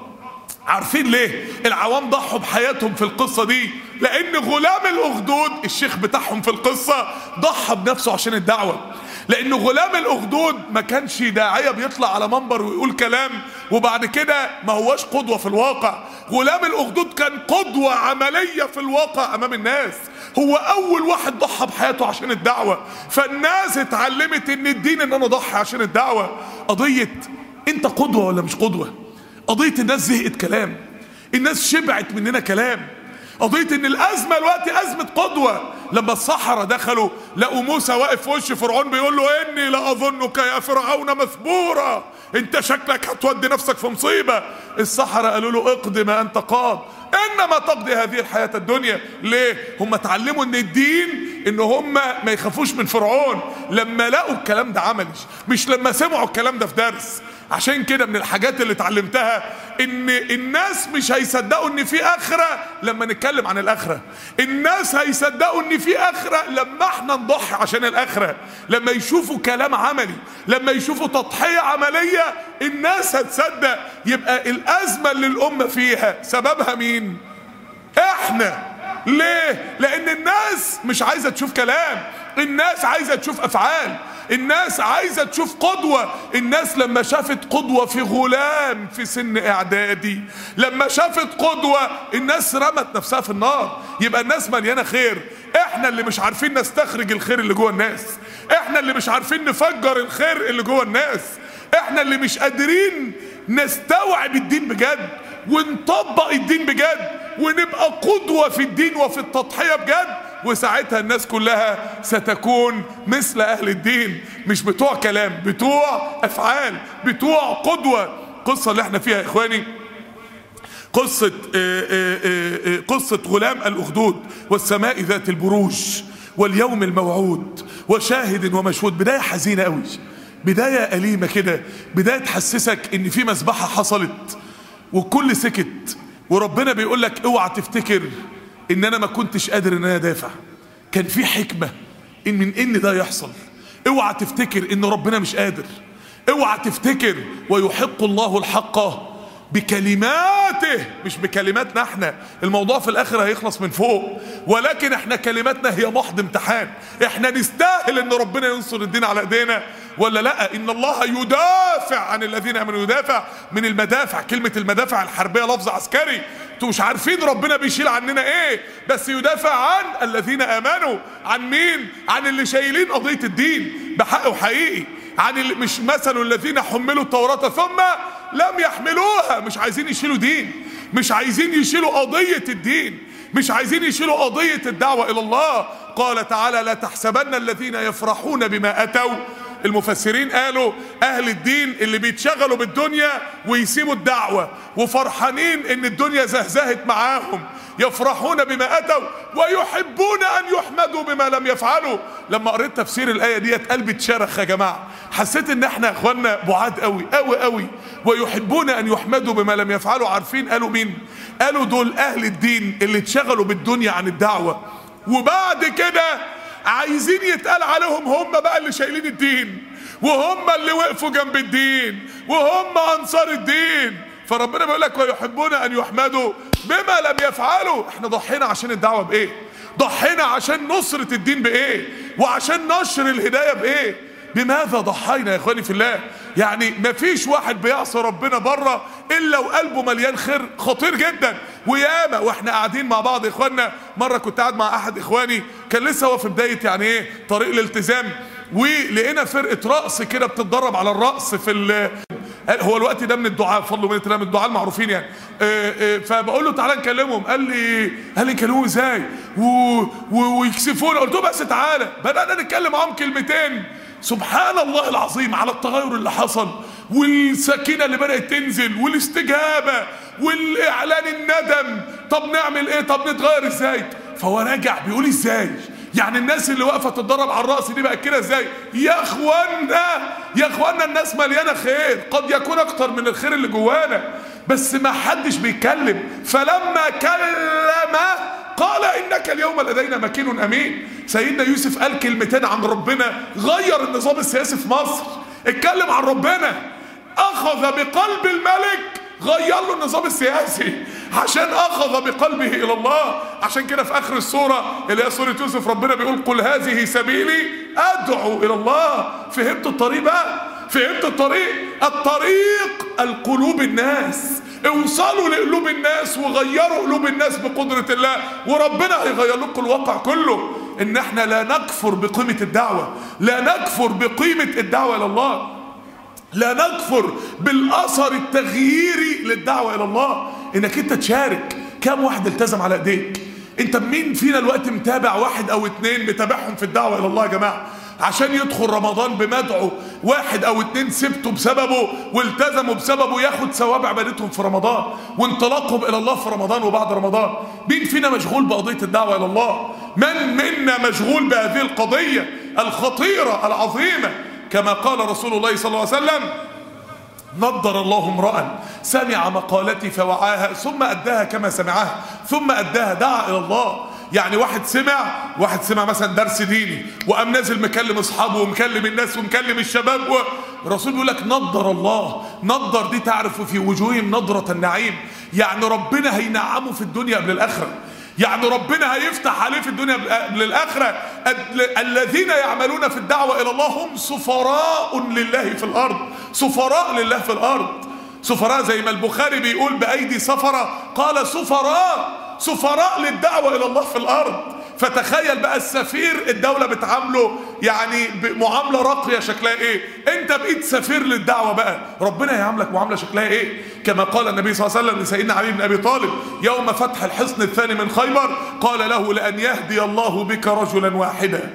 عارفين ليه العوام ضحوا بحياتهم في القصة دي؟ لان غلام الاخدود الشيخ بتاعهم في القصة ضحى بنفسه عشان الدعوة. لان غلام الاخدود ما كانش داعية بيطلع على منبر ويقول كلام وبعد كده ما هواش قدوة في الواقع. غلام الاخدود كان قدوة عملية في الواقع امام الناس، هو اول واحد ضحى بحياته عشان الدعوة. فالناس اتعلمت ان الدين ان انا ضحي عشان الدعوة. قضية انت قدوة ولا مش قدوة؟ قضية الناس زهقت كلام، الناس شبعت مننا كلام. قضية ان الازمة الوقت ازمة قدوة. لما السحرة دخلوا لقوا موسى واقف في وش فرعون بيقول له اني لاظنك يا فرعون مثبورا، انت شكلك هتودي نفسك في مصيبة. السحرة قالوا له اقضي ما انت قاض، انما تقضي هذه الحياة الدنيا. ليه؟ هم اتعلموا ان الدين ان هم ما يخافوش من فرعون لما لقوا الكلام ده عملي، مش لما سمعوا الكلام ده في درس. عشان كده من الحاجات اللي اتعلمتها ان الناس مش هيصدقوا ان في اخرة لما نتكلم عن الاخرة. الناس هيصدقوا ان في اخرة لما احنا نضحي عشان الاخرة، لما يشوفوا كلام عملي، لما يشوفوا تضحية عملية الناس هتصدق. يبقى الازمة اللي الامة فيها سببها مين؟ احنا. ليه؟ لان الناس مش عايزة تشوف كلام، الناس عايزة تشوف افعال، الناس عايزة تشوف قدوة. الناس لما شافت قدوة في غلام في سن اعدادي، لما شافت قدوة الناس رمت نفسها في النار. يبقى الناس مليانة خير، احنا اللي مش عارفين نستخرج الخير اللي جوه الناس، احنا اللي مش عارفين نفجر الخير اللي جوه الناس، احنا اللي مش قادرين نستوعب الدين بجد ونطبق الدين بجد ونبقى قدوة في الدين وفي التضحية بجد. وساعتها الناس كلها ستكون مثل اهل الدين، مش بتوع كلام، بتوع افعال، بتوع قدوة. القصة اللي احنا فيها يا اخواني قصة آآ آآ قصة غلام الاخدود والسماء ذات البروج واليوم الموعود وشاهد ومشهود. بداية حزينة قوي، بداية أليمة كده، بداية تحسسك ان في مذبحة حصلت والكل سكت، وربنا بيقول لك اوعى تفتكر ان انا ما كنتش قادر ان انا ادافع، كان في حكمة ان من ان ده يحصل. اوعى تفتكر ان ربنا مش قادر، اوعى تفتكر ويحق الله الحق بكلماته مش بكلماتنا احنا. الموضوع في الاخر هيخلص من فوق، ولكن احنا كلماتنا هي محض امتحان. احنا نستاهل ان ربنا ينصر الدين على ايدينا ولا لا؟ ان الله يدافع عن الذين امنوا، يدافع من المدافع. كلمة المدافع الحربية لفظ عسكري، انتوا مش عارفين ربنا بيشيل عننا ايه، بس يدافع عن الذين امنوا. عن مين؟ عن اللي شايلين قضية الدين بحق وحقيقي، عن اللي مش مثل الذين حملوا التوراة ثم لم يحملوها. مش عايزين يشيلوا دين، مش عايزين يشيلوا قضية الدين، مش عايزين يشيلوا قضية الدعوة الى الله. قال تعالى لا تحسبن الذين يفرحون بما اتوا المفسرين قالوا اهل الدين اللي بيتشغلوا بالدنيا ويسيبوا الدعوة وفرحانين ان الدنيا زهزهت معاهم، يفرحون بما اتوا ويحبون ان يحمدوا بما لم يفعلوا. لما قريت تفسير الايه ديت قلبي اتشرخ يا جماعه، حسيت ان احنا يا اخوانا بعاد قوي قوي قوي. ويحبون ان يحمدوا بما لم يفعلوا، عارفين قالوا مين؟ قالوا دول اهل الدين اللي اتشغلوا بالدنيا عن الدعوه، وبعد كده عايزين يتقال عليهم هم بقى اللي شايلين الدين، وهم اللي وقفوا جنب الدين، وهم انصار الدين. فربنا بيقول لك ويحبون ان يحمدوا بما لم يفعلوا. احنا ضحينا عشان الدعوه بايه؟ ضحينا عشان نصره الدين بايه؟ وعشان نشر الهدايه بايه؟ بماذا ضحينا يا اخواني في الله؟ يعني مفيش واحد بيعصي ربنا بره الا وقلبه مليان خير خطير جدا. وياما واحنا قاعدين مع بعض يا اخوانا، مره كنت قاعد مع احد اخواني كان لسه هو في بدايه يعني ايه طريق الالتزام، ولقينا فرقه رقص كده بتتدرب على الرقص في ال هو الوقت ده من الدعاء بفضل من من الدعاء المعروفين يعني. فبقول له تعالى نكلمهم، قال لي قال لي نكلمهم ازاي ويكسفونا؟ قلت له بس تعالى. بدأنا نتكلم معاهم كلمتين، سبحان الله العظيم على التغير اللي حصل والسكينة اللي بدأت تنزل والاستجابة والإعلان الندم. طب نعمل ايه؟ طب نتغير ازاي؟ فهو راجع بيقول ازاي؟ يعني الناس اللي واقفه تتدرب على الرأس دي بقى كده ازاي؟ يا اخوانا يا اخوانا الناس مليانه خير، قد يكون اكتر من الخير اللي جوانا بس ما حدش بيتكلم. فلما كلم قال انك اليوم لدينا مكين امين. سيدنا يوسف قال كلمتين عن ربنا غير النظام السياسي في مصر. اتكلم عن ربنا، اخذ بقلب الملك غير له النظام السياسي عشان اخذ بقلبه الى الله. عشان كده في اخر السوره اللي هي سوره يوسف ربنا بيقول قل هذه سبيلي ادعو الى الله. فهمت الطريق بقى؟ فهمت الطريق؟ الطريق القلوب الناس. اوصلوا لقلوب الناس وغيروا قلوب الناس بقدرة الله، وربنا هيغير لكم الواقع كله. ان احنا لا نكفر بقيمة الدعوة، لا نكفر بقيمة الدعوة الى الله، لا نكفر بالاثر التغييري للدعوة الى الله. انك انت تشارك. كم واحد التزم على ايديك؟ انت مين فينا الوقت متابع واحد او اتنين متابعهم في الدعوة الى الله يا جماعة؟ عشان يدخل رمضان بمدعو واحد او اتنين سبتوا بسببه والتزموا بسببه ياخد ثواب عبادتهم في رمضان وانطلاقهم الى الله في رمضان وبعد رمضان. مين فينا مشغول بقضية الدعوة الى الله؟ من منا مشغول بهذه القضية الخطيرة العظيمة؟ كما قال رسول الله صلى الله عليه وسلم نضر الله امرأ سمع مقالتي فوعاها ثم أداها كما سمعها ثم أداها. دعا إلى الله. يعني واحد سمع واحد سمع مثلا درس ديني وقام نازل مكلم اصحابه ومكلم الناس ومكلم الشباب، والرسول بيقول لك نضر الله. نضر دي تعرف في وجوههم نضرة النعيم، يعني ربنا هينعمه في الدنيا قبل الآخرة، يعني ربنا هيفتح عليه في الدنيا قبل الآخرة. الذين يعملون في الدعوة إلى الله هم سفراء لله في الأرض، سفراء لله في الأرض. سفراء زي ما البخاري بيقول بأيدي سفرة، قال سفراء سفراء للدعوة إلى الله في الأرض. فتخيل بقى السفير الدولة بتعامله يعني بمعاملة راقية شكلها ايه؟ انت بقيت سفير للدعوة بقى، ربنا هيعاملك معاملة شكلها ايه؟ كما قال النبي صلى الله عليه وسلم لسيدنا علي بن ابي طالب يوم فتح الحصن الثاني من خيبر، قال له لأن يهدي الله بك رجلا واحدا.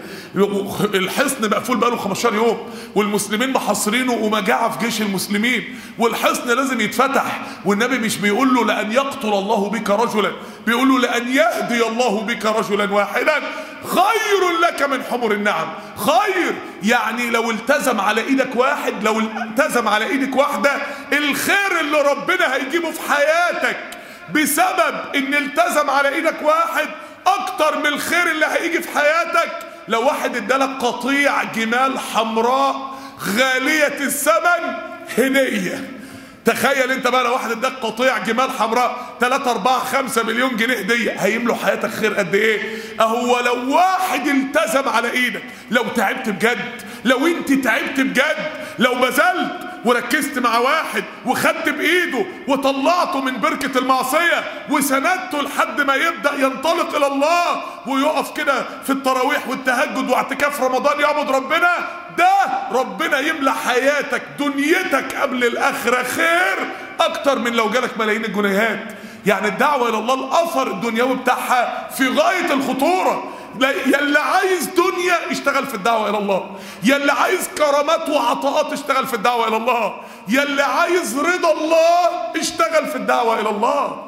الحصن مقفول بقاله خمستاشر يوم والمسلمين محاصرينه ومجاعة في جيش المسلمين، والحصن لازم يتفتح، والنبي مش بيقول له لأن يقتل الله بك رجلا، بيقول له لأن يهدي الله بك رجلا واحدا خير لك من حمر النعم. خير يعني لو التزم على ايدك واحد، لو التزم على ايدك واحدة، الخير اللي ربنا هيجيبه في حياتك بسبب ان التزم على ايدك واحد اكتر من الخير اللي هيجي في حياتك لو واحد ادالك قطيع جمال حمراء غالية الثمن هدية. تخيل انت بقى لو واحد اداك قطيع جمال حمراء تلاتة اربعة خمسة مليون جنيه هدية، هيملوا حياتك خير قد ايه؟ اهو لو واحد التزم على ايدك، لو تعبت بجد، لو انت تعبت بجد، لو بذلت وركزت مع واحد وخدت بايده وطلعته من بركة المعصية وسندته لحد ما يبدأ ينطلق الى الله ويقف كده في التراويح والتهجد واعتكاف رمضان يعبد ربنا، ده ربنا يملى حياتك دنيتك قبل الاخرة خير اكتر من لو جالك ملايين الجنيهات. يعني الدعوة الى الله الاثر الدنيوي بتاعها في غاية الخطورة. يلي عايز دنيا اشتغل في الدعوة الى الله، يلي عايز كرامات وعطاءات اشتغل في الدعوة الى الله، يلي عايز رضا الله اشتغل في الدعوة الى الله.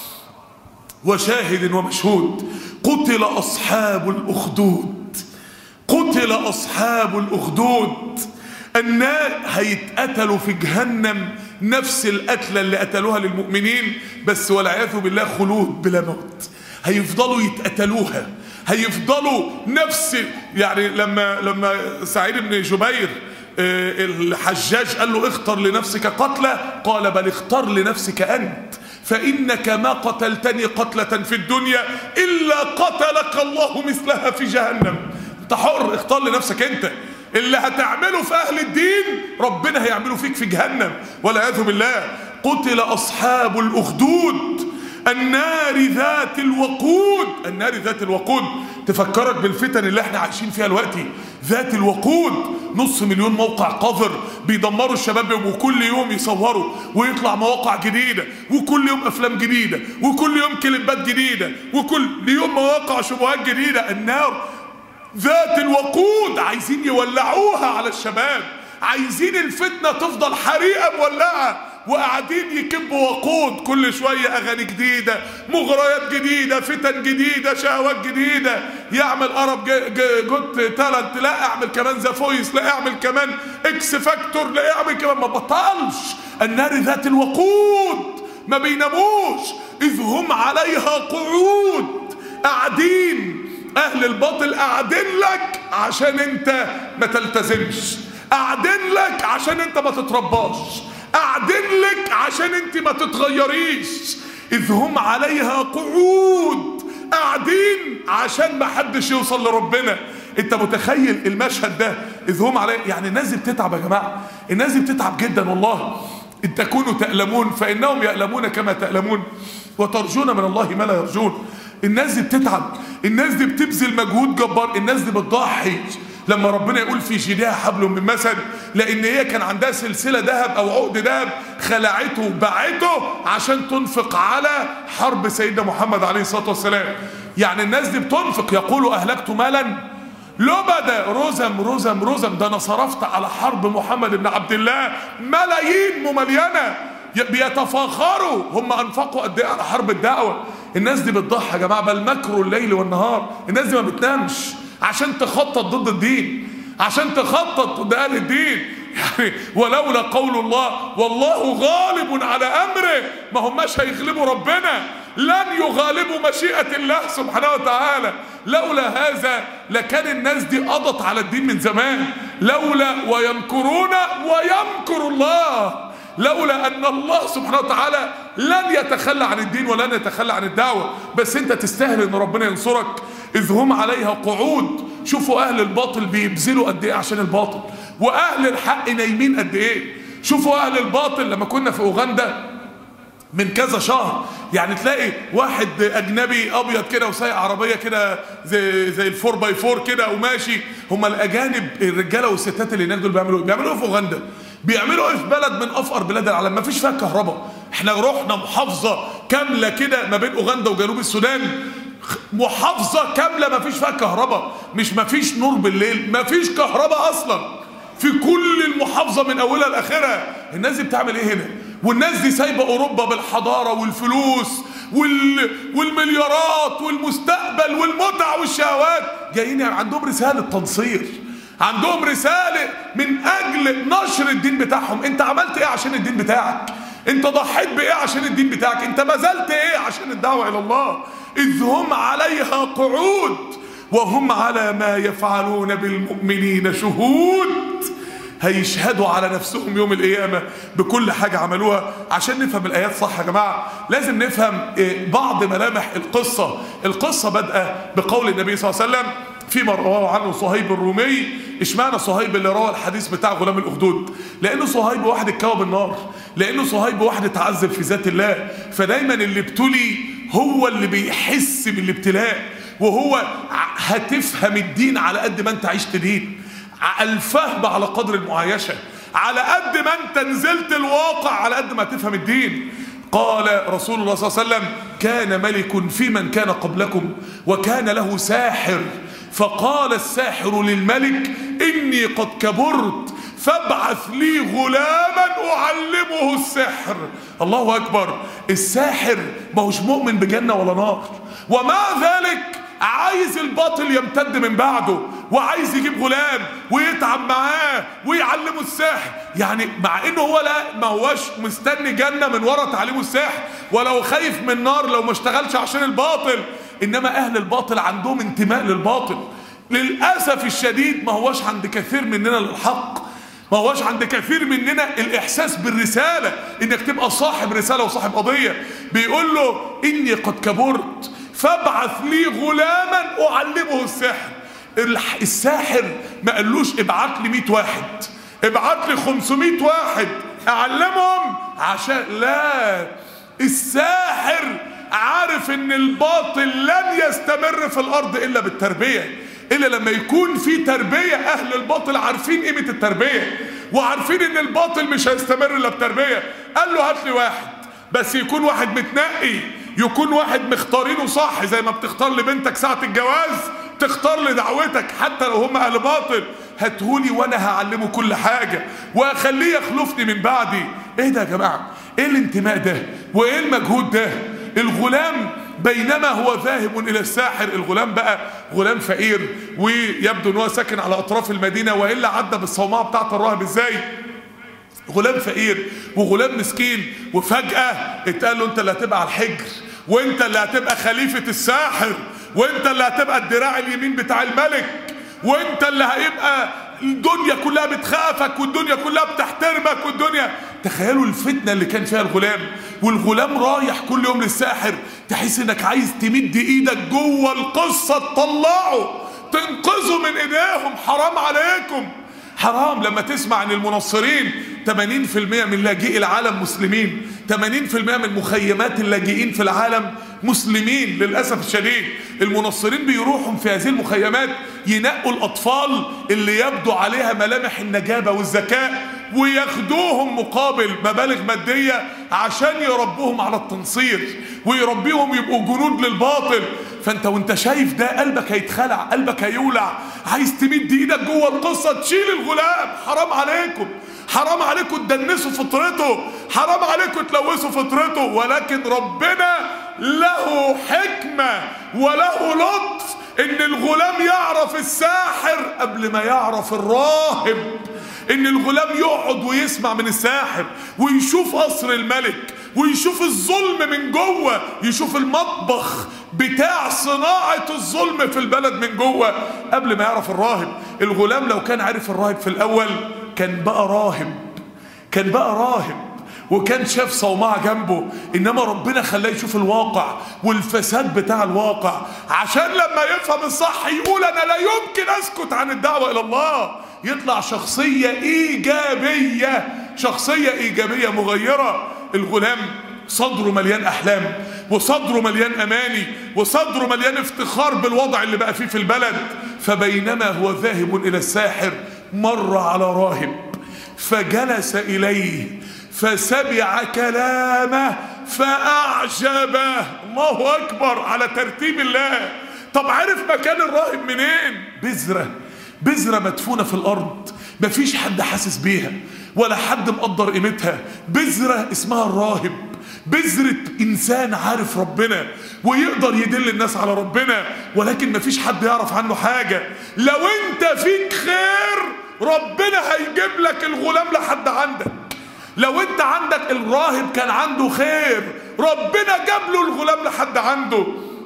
وشاهد ومشهود، قتل اصحاب الاخدود، قتل اصحاب الاخدود. النار هيتقتلوا في جهنم نفس القتلة اللي قتلوها للمؤمنين، بس والعياذ بالله خلود بلا موت، هيفضلوا يتقتلوها، هيفضلوا نفس يعني لما لما سعيد بن جبير الحجاج قال له اختر لنفسك قتلة، قال بل اختر لنفسك أنت، فإنك ما قتلتني قتلة في الدنيا إلا قتلك الله مثلها في جهنم. انت حر، اختار لنفسك انت، اللي هتعمله في أهل الدين ربنا هيعمله فيك في جهنم والعياذ بالله. قتل أصحاب الأخدود النار ذات الوقود. النار ذات الوقود تفكرك بالفتن اللي احنا عايشين فيها دلوقتي. ذات الوقود نص مليون موقع قذر بيدمروا الشباب، وكل يوم يصوروا ويطلع مواقع جديدة، وكل يوم افلام جديدة، وكل يوم كليبات جديدة، وكل يوم مواقع شبهات جديدة. النار ذات الوقود عايزين يولعوها على الشباب، عايزين الفتنة تفضل حريقة مولعة، وقاعدين يكبوا وقود، كل شوية أغاني جديدة، مغريات جديدة، فتن جديدة، شهوات جديدة، يعمل أرب جوت تالنت، لا اعمل كمان ذا فويس، لا اعمل كمان اكس فاكتور، لا اعمل كمان، ما بطلش. النار ذات الوقود ما بيناموش، إذ هم عليها قعود، قاعدين أهل الباطل قاعدين لك عشان أنت ما تلتزمش، قاعدين لك عشان أنت ما تترباش، قاعدين لك عشان أنت ما تتغيريش. إذ هم عليها قعود، قاعدين عشان ما حدش يوصل لربنا. أنت متخيل المشهد ده؟ إذ هم عليها، يعني الناس دي بتتعب يا جماعة، الناس دي بتتعب جدا والله. إن تكونوا تألمون فإنهم يألمون كما تألمون وترجون من الله ما لا يرجون. الناس دي بتتعب، الناس دي بتبذل مجهود جبار، الناس دي بتضحي. لما ربنا يقول في جيدها حبل من مسد، لان هي كان عندها سلسله ذهب او عقد ذهب خلعته وباعته عشان تنفق على حرب سيدنا محمد عليه الصلاه والسلام. يعني الناس دي بتنفق، يقولوا اهلكت مالا لبدا، رزم رزم رزم، ده انا صرفت على حرب محمد بن عبد الله ملايين مملينه، بيتفاخروا هم انفقوا قد ايه على حرب الدعوه. الناس دي بتضحي يا جماعه، بل مكروا الليل والنهار. الناس دي ما بتنامش عشان تخطط ضد الدين، عشان تخطط ضد اهل الدين. يعني ولولا قول الله والله غالب على امره، ما هماش هيغلبوا ربنا، لن يغالبوا مشيئة الله سبحانه وتعالى. لولا هذا لكان الناس دي قضت على الدين من زمان. لولا ويمكرون ويمكر الله، لولا ان الله سبحانه وتعالى لن يتخلى عن الدين ولن يتخلى عن الدعوة. بس انت تستاهل ان ربنا ينصرك. اذ هم عليها قعود. شوفوا اهل الباطل بيبذلوا قد ايه عشان الباطل، واهل الحق نايمين قد ايه. شوفوا اهل الباطل، لما كنا في اوغندا من كذا شهر، يعني تلاقي واحد اجنبي ابيض كده وسايق عربيه كده زي زي الفور باي فور كده وماشي. هم الاجانب الرجاله والستات اللي هناك دول بيعملوا ايه؟ بيعملوا ايه في اوغندا؟ بيعملوا ايه في بلد من افقر بلاد العالم ما فيش فيها كهرباء؟ احنا رحنا محافظه كامله كده ما بين اوغندا وجنوب السودان، محافظه كامله ما فيش فيها كهرباء، مش ما فيش نور بالليل، ما فيش كهرباء اصلا في كل المحافظه من اولها لاخرها. الناس دي بتعمل ايه هنا؟ والناس دي سايبه اوروبا بالحضاره والفلوس وال... والمليارات والمستقبل والمتع والشهوات، جايين عندهم رساله تنصير، عندهم رساله من اجل نشر الدين بتاعهم. انت عملت ايه عشان الدين بتاعك؟ انت ضحيت بايه عشان الدين بتاعك؟ انت بذلت ايه عشان الدعوه الى الله؟ اذ هم عليها قعود وهم على ما يفعلون بالمؤمنين شهود. هيشهدوا على نفسهم يوم القيامة بكل حاجة عملوها. عشان نفهم الآيات صح يا جماعة لازم نفهم بعض ملامح القصة. القصة بدأ بقول النبي صلى الله عليه وسلم فيما رواه عنه صهيب الرومي. اشمعنى صهيب اللي روى الحديث بتاع غلام الأخدود؟ لأنه صهيب واحد اتكوى النار، لأنه صهيب واحد اتعذب في ذات الله. فدايما اللي ابتلي هو اللي بيحس بالابتلاء، وهو هتفهم الدين على قد ما انت عشت دين، الفهم على قدر المعايشة، على قد ما انت نزلت الواقع على قد ما تفهم الدين. قال رسول الله صلى الله عليه وسلم كان ملك في من كان قبلكم وكان له ساحر، فقال الساحر للملك إني قد كبرت فابعث لي غلاما أعلمه السحر. الله أكبر. الساحر ما هوش مؤمن بجنة ولا نار، ومع ذلك عايز الباطل يمتد من بعده، وعايز يجيب غلام ويتعب معاه ويعلمه السحر. يعني مع انه هو لا ما هوش مستني جنة من ورا تعليمه السحر، ولو خايف من نار لو ما اشتغلش عشان الباطل. انما اهل الباطل عندهم انتماء للباطل. للأسف الشديد ما هوش عند كثير مننا للحق، ما هوش عند كثير مننا الإحساس بالرسالة، إنك تبقى صاحب رسالة وصاحب قضية. بيقول له إني قد كبرت فابعث لي غلاما أعلمه السحر. الساحر ما قالوش ابعت لي مئة واحد، ابعت لي خمسمائة واحد أعلمهم، عشان لا، الساحر عارف إن الباطل لن يستمر في الأرض إلا بالتربية، إلا لما يكون في تربية. أهل الباطل عارفين قيمة التربية، وعارفين إن الباطل مش هيستمر إلا بتربية. قال له هات لي واحد، بس يكون واحد متنقي، يكون واحد مختارينه صح، زي ما بتختار لبنتك ساعة الجواز تختار لدعوتك، حتى لو هم أهل باطل. هاتهولي وأنا هعلمه كل حاجة وأخليه يخلفني من بعدي. إيه ده يا جماعة؟ إيه الانتماء ده؟ وإيه المجهود ده؟ الغلام بينما هو ذاهب إلى الساحر، الغلام بقى غلام فقير، ويبدو ان هو ساكن على اطراف المدينة، والا عدى بالصومعة بتاعت الراهب ازاي؟ غلام فقير وغلام مسكين. وفجأة اتقال له انت اللي هتبقى على الحجر، وانت اللي هتبقى خليفة الساحر، وانت اللي هتبقى الدراع اليمين بتاع الملك، وانت اللي هيبقى الدنيا كلها بتخافك والدنيا كلها بتحترمك والدنيا. تخيلوا الفتنة اللي كان فيها الغلام، والغلام رايح كل يوم للساحر، تحس انك عايز تمد ايدك جوه القصة تطلعه تنقذه من ايديهم. حرام عليكم، حرام. لما تسمع عن المنصرين ثمانين بالمئة من لاجئي العالم مسلمين، ثمانين بالمئة من مخيمات اللاجئين في العالم مسلمين للأسف الشديد. المنصرين بيروحوا في هذه المخيمات ينقوا الأطفال اللي يبدو عليها ملامح النجابة والذكاء، وياخدوهم مقابل مبالغ مادية عشان يربوهم على التنصير ويربيهم يبقوا جنود للباطل. فانت وانت شايف ده قلبك هيتخلع، قلبك هيولع، عايز تمد ايدك جوه القصة تشيل الغلام. حرام عليكم، حرام عليكم تدنسوا فطرته، حرام عليكم تلوثوا فطرته. ولكن ربنا له حكمة وله لطف ان الغلام يعرف الساحر قبل ما يعرف الراهب، ان الغلام يقعد ويسمع من الساحر ويشوف قصر الملك ويشوف الظلم من جوه، يشوف المطبخ بتاع صناعة الظلم في البلد من جوه قبل ما يعرف الراهب. الغلام لو كان عارف الراهب في الاول كان بقى راهب، كان بقى راهب وكان شاف صومعة جنبه. انما ربنا خلاه يشوف الواقع والفساد بتاع الواقع، عشان لما يفهم الصح يقول انا لا يمكن اسكت عن الدعوة الى الله. يطلع شخصية ايجابية، شخصية ايجابية مغيرة. الغلام صدره مليان احلام، وصدره مليان اماني، وصدره مليان افتخار بالوضع اللي بقى فيه في البلد. فبينما هو ذاهب الى الساحر مر على راهب فجلس اليه فسمع كلامه فاعجبه. الله اكبر على ترتيب الله. طب عرف مكان الراهب منين؟ بذرة، بذرة مدفونة في الارض مفيش حد حاسس بيها ولا حد مقدر قيمتها. بذرة اسمها الراهب، بذرة انسان عارف ربنا ويقدر يدل الناس على ربنا، ولكن مفيش حد يعرف عنه حاجة. لو انت فيك خير ربنا هيجيب لك الغلام لحد عندك. لو انت عندك الراهب كان عنده خير ربنا جاب له الغلام لحد عنده.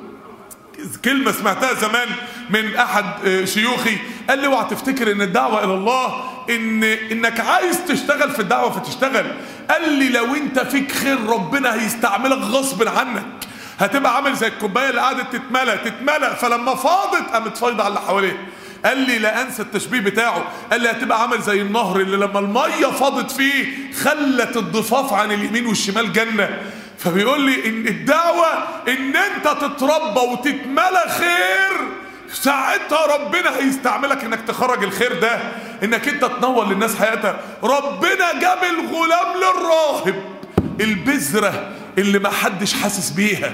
كلمة سمعتها زمان من احد شيوخي، قال لي اوعى تفتكر ان الدعوة الى الله ان انك عايز تشتغل في الدعوة فتشتغل. قال لي لو انت فيك خير ربنا هيستعملك غصب عنك. هتبقى عامل زي الكوباية اللي قعدت تتملى تتملى فلما فاضت قامت فايضة على اللي حواليها. قال لي لا انسى التشبيه بتاعه، قال لي هتبقى عامل زي النهر اللي لما المية فاضت فيه خلت الضفاف عن اليمين والشمال جنة. فبيقول لي ان الدعوة ان انت تتربى وتتملى خير، ساعتها ربنا هيستعملك انك تخرج الخير ده، انك انت تنور للناس حياتها. ربنا جاب الغلام للراهب، البذرة اللي ما حدش حاسس بيها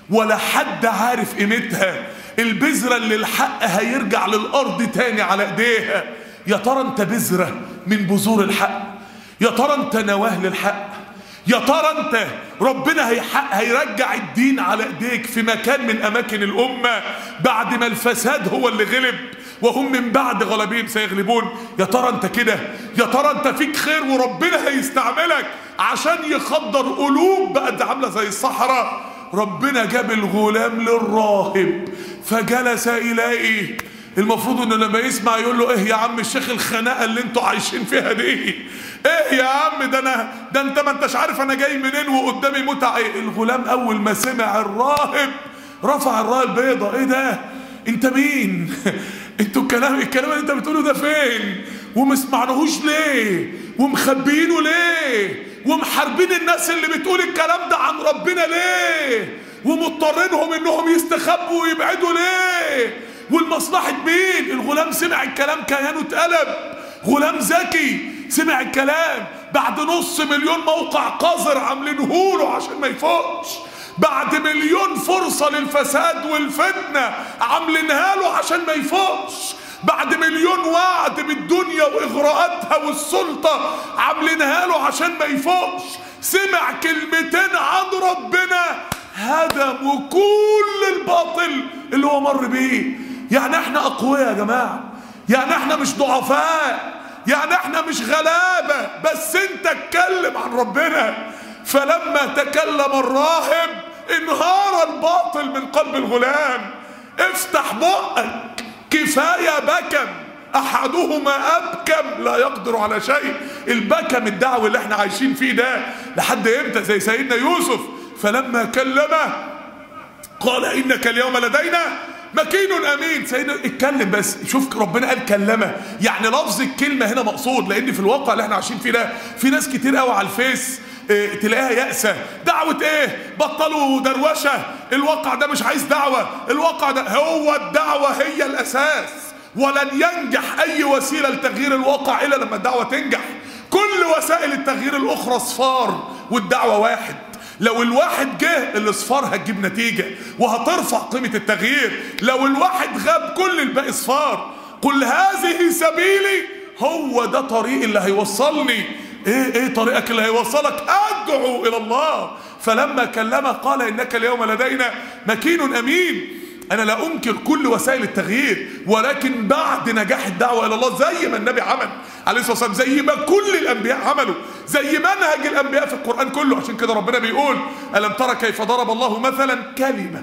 ولا حد عارف قيمتها. البذرة اللي الحق هيرجع للأرض تاني على ايديها. يا ترى انت بذرة من بذور الحق؟ يا ترى انت نواه للحق؟ يا ترى انت ربنا هيحق هيرجع الدين على ايديك في مكان من اماكن الامة بعد ما الفساد هو اللي غلب وهم من بعد غلبهم سيغلبون؟ يا ترى انت كده؟ يا ترى انت فيك خير وربنا هيستعملك عشان يخدر قلوب بقت عاملة زي الصحراء؟ ربنا جاب الغلام للراهب فجلس إليه. المفروض انه لما يسمع يقول له ايه يا عم الشيخ الخناقه اللي انتوا عايشين فيها دي؟ ايه يا عم ده انا ده انت ما انتش عارف انا جاي منين وقدامي متعه ايه؟ الغلام اول ما سمع الراهب رفع الرايه البيضاء. ايه ده؟ انت مين؟ انتوا الكلام الكلام اللي انت بتقوله ده فين؟ وما سمعناهوش ليه؟ ومخبيينه ليه؟ ومحاربين الناس اللي بتقول الكلام ده عن ربنا ليه؟ ومضطرينهم انهم يستخبوا ويبعدوا ليه؟ والمصلحة مين؟ الغلام سمع الكلام كيانه اتقلب. غلام ذكي سمع الكلام بعد نص مليون موقع قذر عاملينهوله عشان ما يفوقش، بعد مليون فرصة للفساد والفتنة عاملينها له عشان ما يفوقش، بعد مليون وعد بالدنيا واغراءاتها والسلطة عاملينها له عشان ما يفوقش. سمع كلمتين عن ربنا هدموا كل الباطل اللي هو مر بيه. يعني احنا اقوياء يا جماعة، يعني احنا مش ضعفاء، يعني احنا مش غلابة، بس انت اتكلم عن ربنا. فلما تكلم الراهب انهار الباطل من قلب الغلام. افتح بقك، كفاية بكم، احدهما ابكم لا يقدر على شيء. البكم الدعوة اللي احنا عايشين فيه ده لحد امتى؟ زي سيدنا يوسف فلما كلمه قال انك اليوم لدينا مكين امين. سيدنا اتكلم بس. شوف ربنا قال كلمه، يعني لفظ الكلمه هنا مقصود، لان في الواقع اللي احنا عايشين فيه ده في ناس كتير قوي على الفيس اه تلاقيها يأسة. دعوة ايه؟ بطلوا دروشة، الواقع ده مش عايز دعوة، الواقع ده هو الدعوة هي الاساس، ولن ينجح اي وسيلة لتغيير الواقع الا لما الدعوة تنجح. كل وسائل التغيير الاخرى صفار والدعوة واحد. لو الواحد جه الاصفار هتجيب نتيجة وهترفع قيمة التغيير. لو الواحد غاب كل الباقي صفار. قل هذه سبيلي، هو ده طريق اللي هيوصلني. ايه ايه طريقك اللي هيوصلك؟ ادعو الى الله. فلما كلمه قال انك اليوم لدينا مكين امين. انا لا انكر كل وسائل التغيير، ولكن بعد نجاح الدعوة الى الله زي ما النبي عمل عليه الصلاة والسلام، زي ما كل الانبياء عملوا، زي منهج الانبياء في القرآن كله. عشان كده ربنا بيقول ألم ترى كيف ضرب الله مثلا كلمة.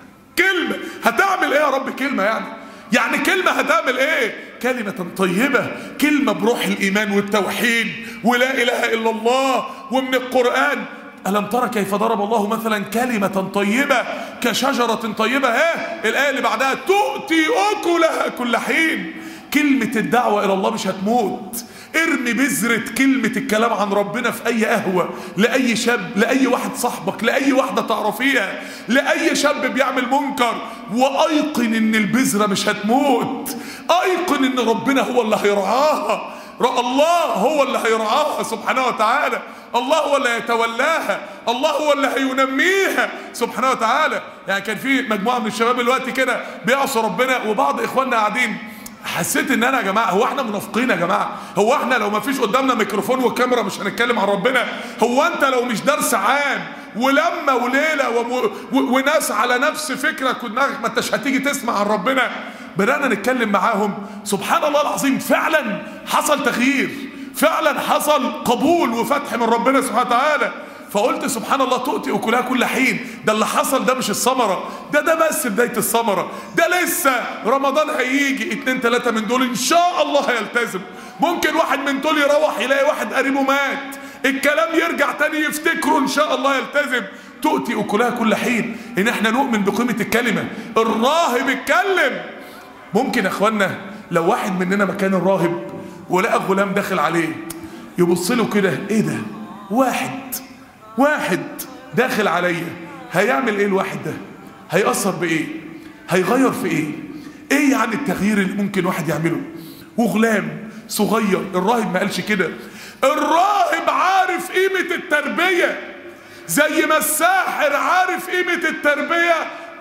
كلمة هتعمل ايه يا رب؟ كلمة يعني يعني كلمة هتعمل ايه؟ كلمة طيبة، كلمة بروح الايمان والتوحيد ولا اله الا الله ومن القرآن. ألم ترى كيف ضرب الله مثلا كلمة طيبة كشجرة طيبة. ها الآية اللي بعدها تؤتي أكلها كل حين. كلمة الدعوة إلى الله مش هتموت. ارمي بذرة كلمة الكلام عن ربنا في أي قهوة، لأي شاب، لأي واحد صاحبك، لأي واحدة تعرفيها، لأي شاب بيعمل منكر، وأيقن إن البذرة مش هتموت. أيقن إن ربنا هو اللي هيرعاها. الله هو اللي هيرعاها سبحانه وتعالى. الله هو اللي هيتولاها. الله هو اللي هينميها سبحانه وتعالى. يعني كان في مجموعة من الشباب الوقت كده بيعصوا ربنا، وبعض إخواننا قاعدين. حسيت ان انا يا جماعه، هو احنا منافقين يا جماعه؟ هو احنا لو ما فيش قدامنا ميكروفون وكاميرا مش هنتكلم عن ربنا؟ هو انت لو مش درس عام ولما وليله وم... و... وناس على نفس فكرك ودماغك ما انتش هتيجي تسمع عن ربنا؟ بدأنا نتكلم معاهم، سبحان الله العظيم فعلا حصل تغيير، فعلا حصل قبول وفتح من ربنا سبحانه وتعالى. فقلت سبحان الله تؤتي أكلها كل حين. ده اللي حصل ده مش الثمرة، ده ده بس بداية الثمرة. ده لسه رمضان هيجي اتنين تلاتة من دول ان شاء الله هيلتزم. ممكن واحد من دول يروح يلاقي واحد قريبه مات، الكلام يرجع تاني يفتكره ان شاء الله يلتزم. تؤتي أكلها كل حين. ان احنا نؤمن بقيمة الكلمة. الراهب اتكلم. ممكن يا اخوانا لو واحد مننا مكان الراهب ولقى غلام داخل عليه يبص له كده، ايه ده؟ واحد واحد داخل عليا، هيعمل ايه الواحد ده؟ هيأثر بايه؟ هيغير في ايه؟ ايه يعني التغيير اللي ممكن واحد يعمله؟ وغلام صغير. الراهب ما قالش كده. الراهب عارف قيمة التربية. زي ما الساحر عارف قيمة التربية،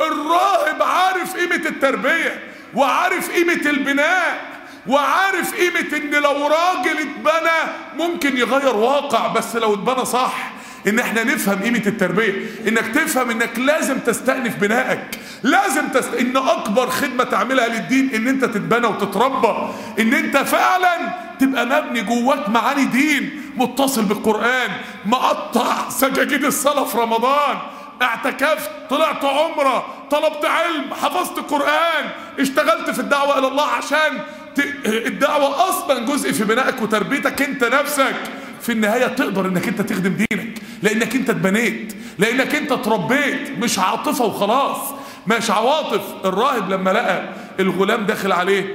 الراهب عارف قيمة التربية وعارف قيمة البناء وعارف قيمة ان لو راجل اتبنى ممكن يغير واقع، بس لو اتبنى صح. ان احنا نفهم قيمة التربية، انك تفهم انك لازم تستأنف بنائك، لازم تست... ان اكبر خدمة تعملها للدين ان انت تتبنى وتتربى، ان انت فعلا تبقى مبني جواك معاني دين، متصل بالقرآن، مقطع سجاجيد الصلاة في رمضان، اعتكفت، طلعت عمرة، طلبت علم، حفظت قرآن، اشتغلت في الدعوة الى الله، عشان ت... الدعوة اصلا جزء في بنائك وتربيتك انت نفسك. في النهاية تقدر انك انت تخدم دينك، لانك انت اتبنيت، لانك انت اتربيت، مش عاطفة وخلاص، مش عواطف. الراهب لما لقى الغلام داخل عليه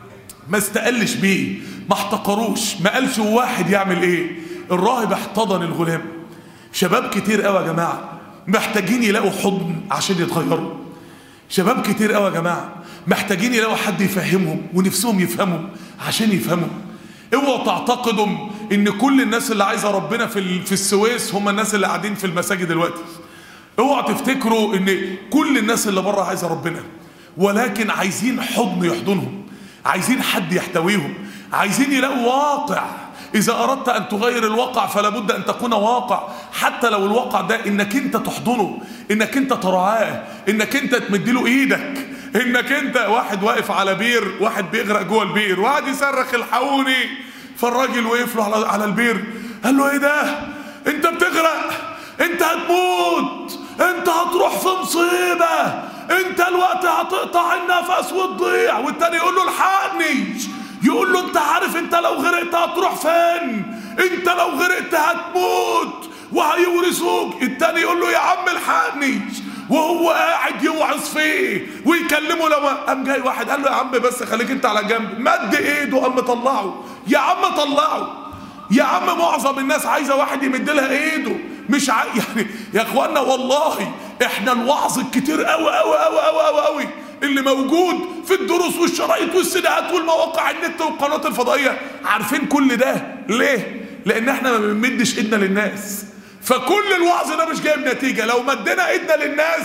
ما استقلش بيه، ما احتقروش، ما قالش واحد يعمل ايه. الراهب احتضن الغلام. شباب كتير قوي يا جماعة محتاجين يلاقوا حضن عشان يتغيروا. شباب كتير قوي يا جماعة محتاجين يلاقوا حد يفهمهم ونفسهم يفهموا عشان يفهموا. اوعوا تعتقدوا ان كل الناس اللي عايزه ربنا في في السويس هم الناس اللي قاعدين في المساجد دلوقتي. اوعوا تفتكروا ان كل الناس اللي بره عايزه ربنا، ولكن عايزين حضن يحضنهم، عايزين حد يحتويهم، عايزين يلاقوا واقع. اذا اردت ان تغير الواقع فلا بد ان تكون واقع، حتى لو الواقع ده انك انت تحضنه، انك انت ترعاه، انك انت تمدله ايدك، انك انت واحد واقف على بير، واحد بيغرق جوه البير وقعد يصرخ الحقوني، فالراجل وقف له على على البير قال له ايه ده؟ انت بتغرق، انت هتموت، انت هتروح في مصيبه، انت الوقت هتقطع النفس وتضيع. والتاني يقول له الحقني، يقول له انت عارف انت لو غرقت هتروح فين؟ انت لو غرقت هتموت وهيورثوك. التاني يقول له يا عم الحقني، وهو قاعد يوعظ فيه ويكلمه. لو قام جاي واحد قال له يا عم بس خليك انت على جنب، مد ايده قام مطلعه. يا عم طلعه يا عم. معظم الناس عايزه واحد يمد لها ايده، مش ع... يعني يا اخوانا والله احنا الوعظ الكتير قوي قوي قوي قوي قوي قوي اللي موجود في الدروس والشرايط والسيديهات والمواقع النت والقنوات الفضائيه، عارفين كل ده ليه؟ لان احنا ما بنمدش ايدنا للناس. فكل الوعظ ده مش جايب نتيجه. لو مدينا ايدنا للناس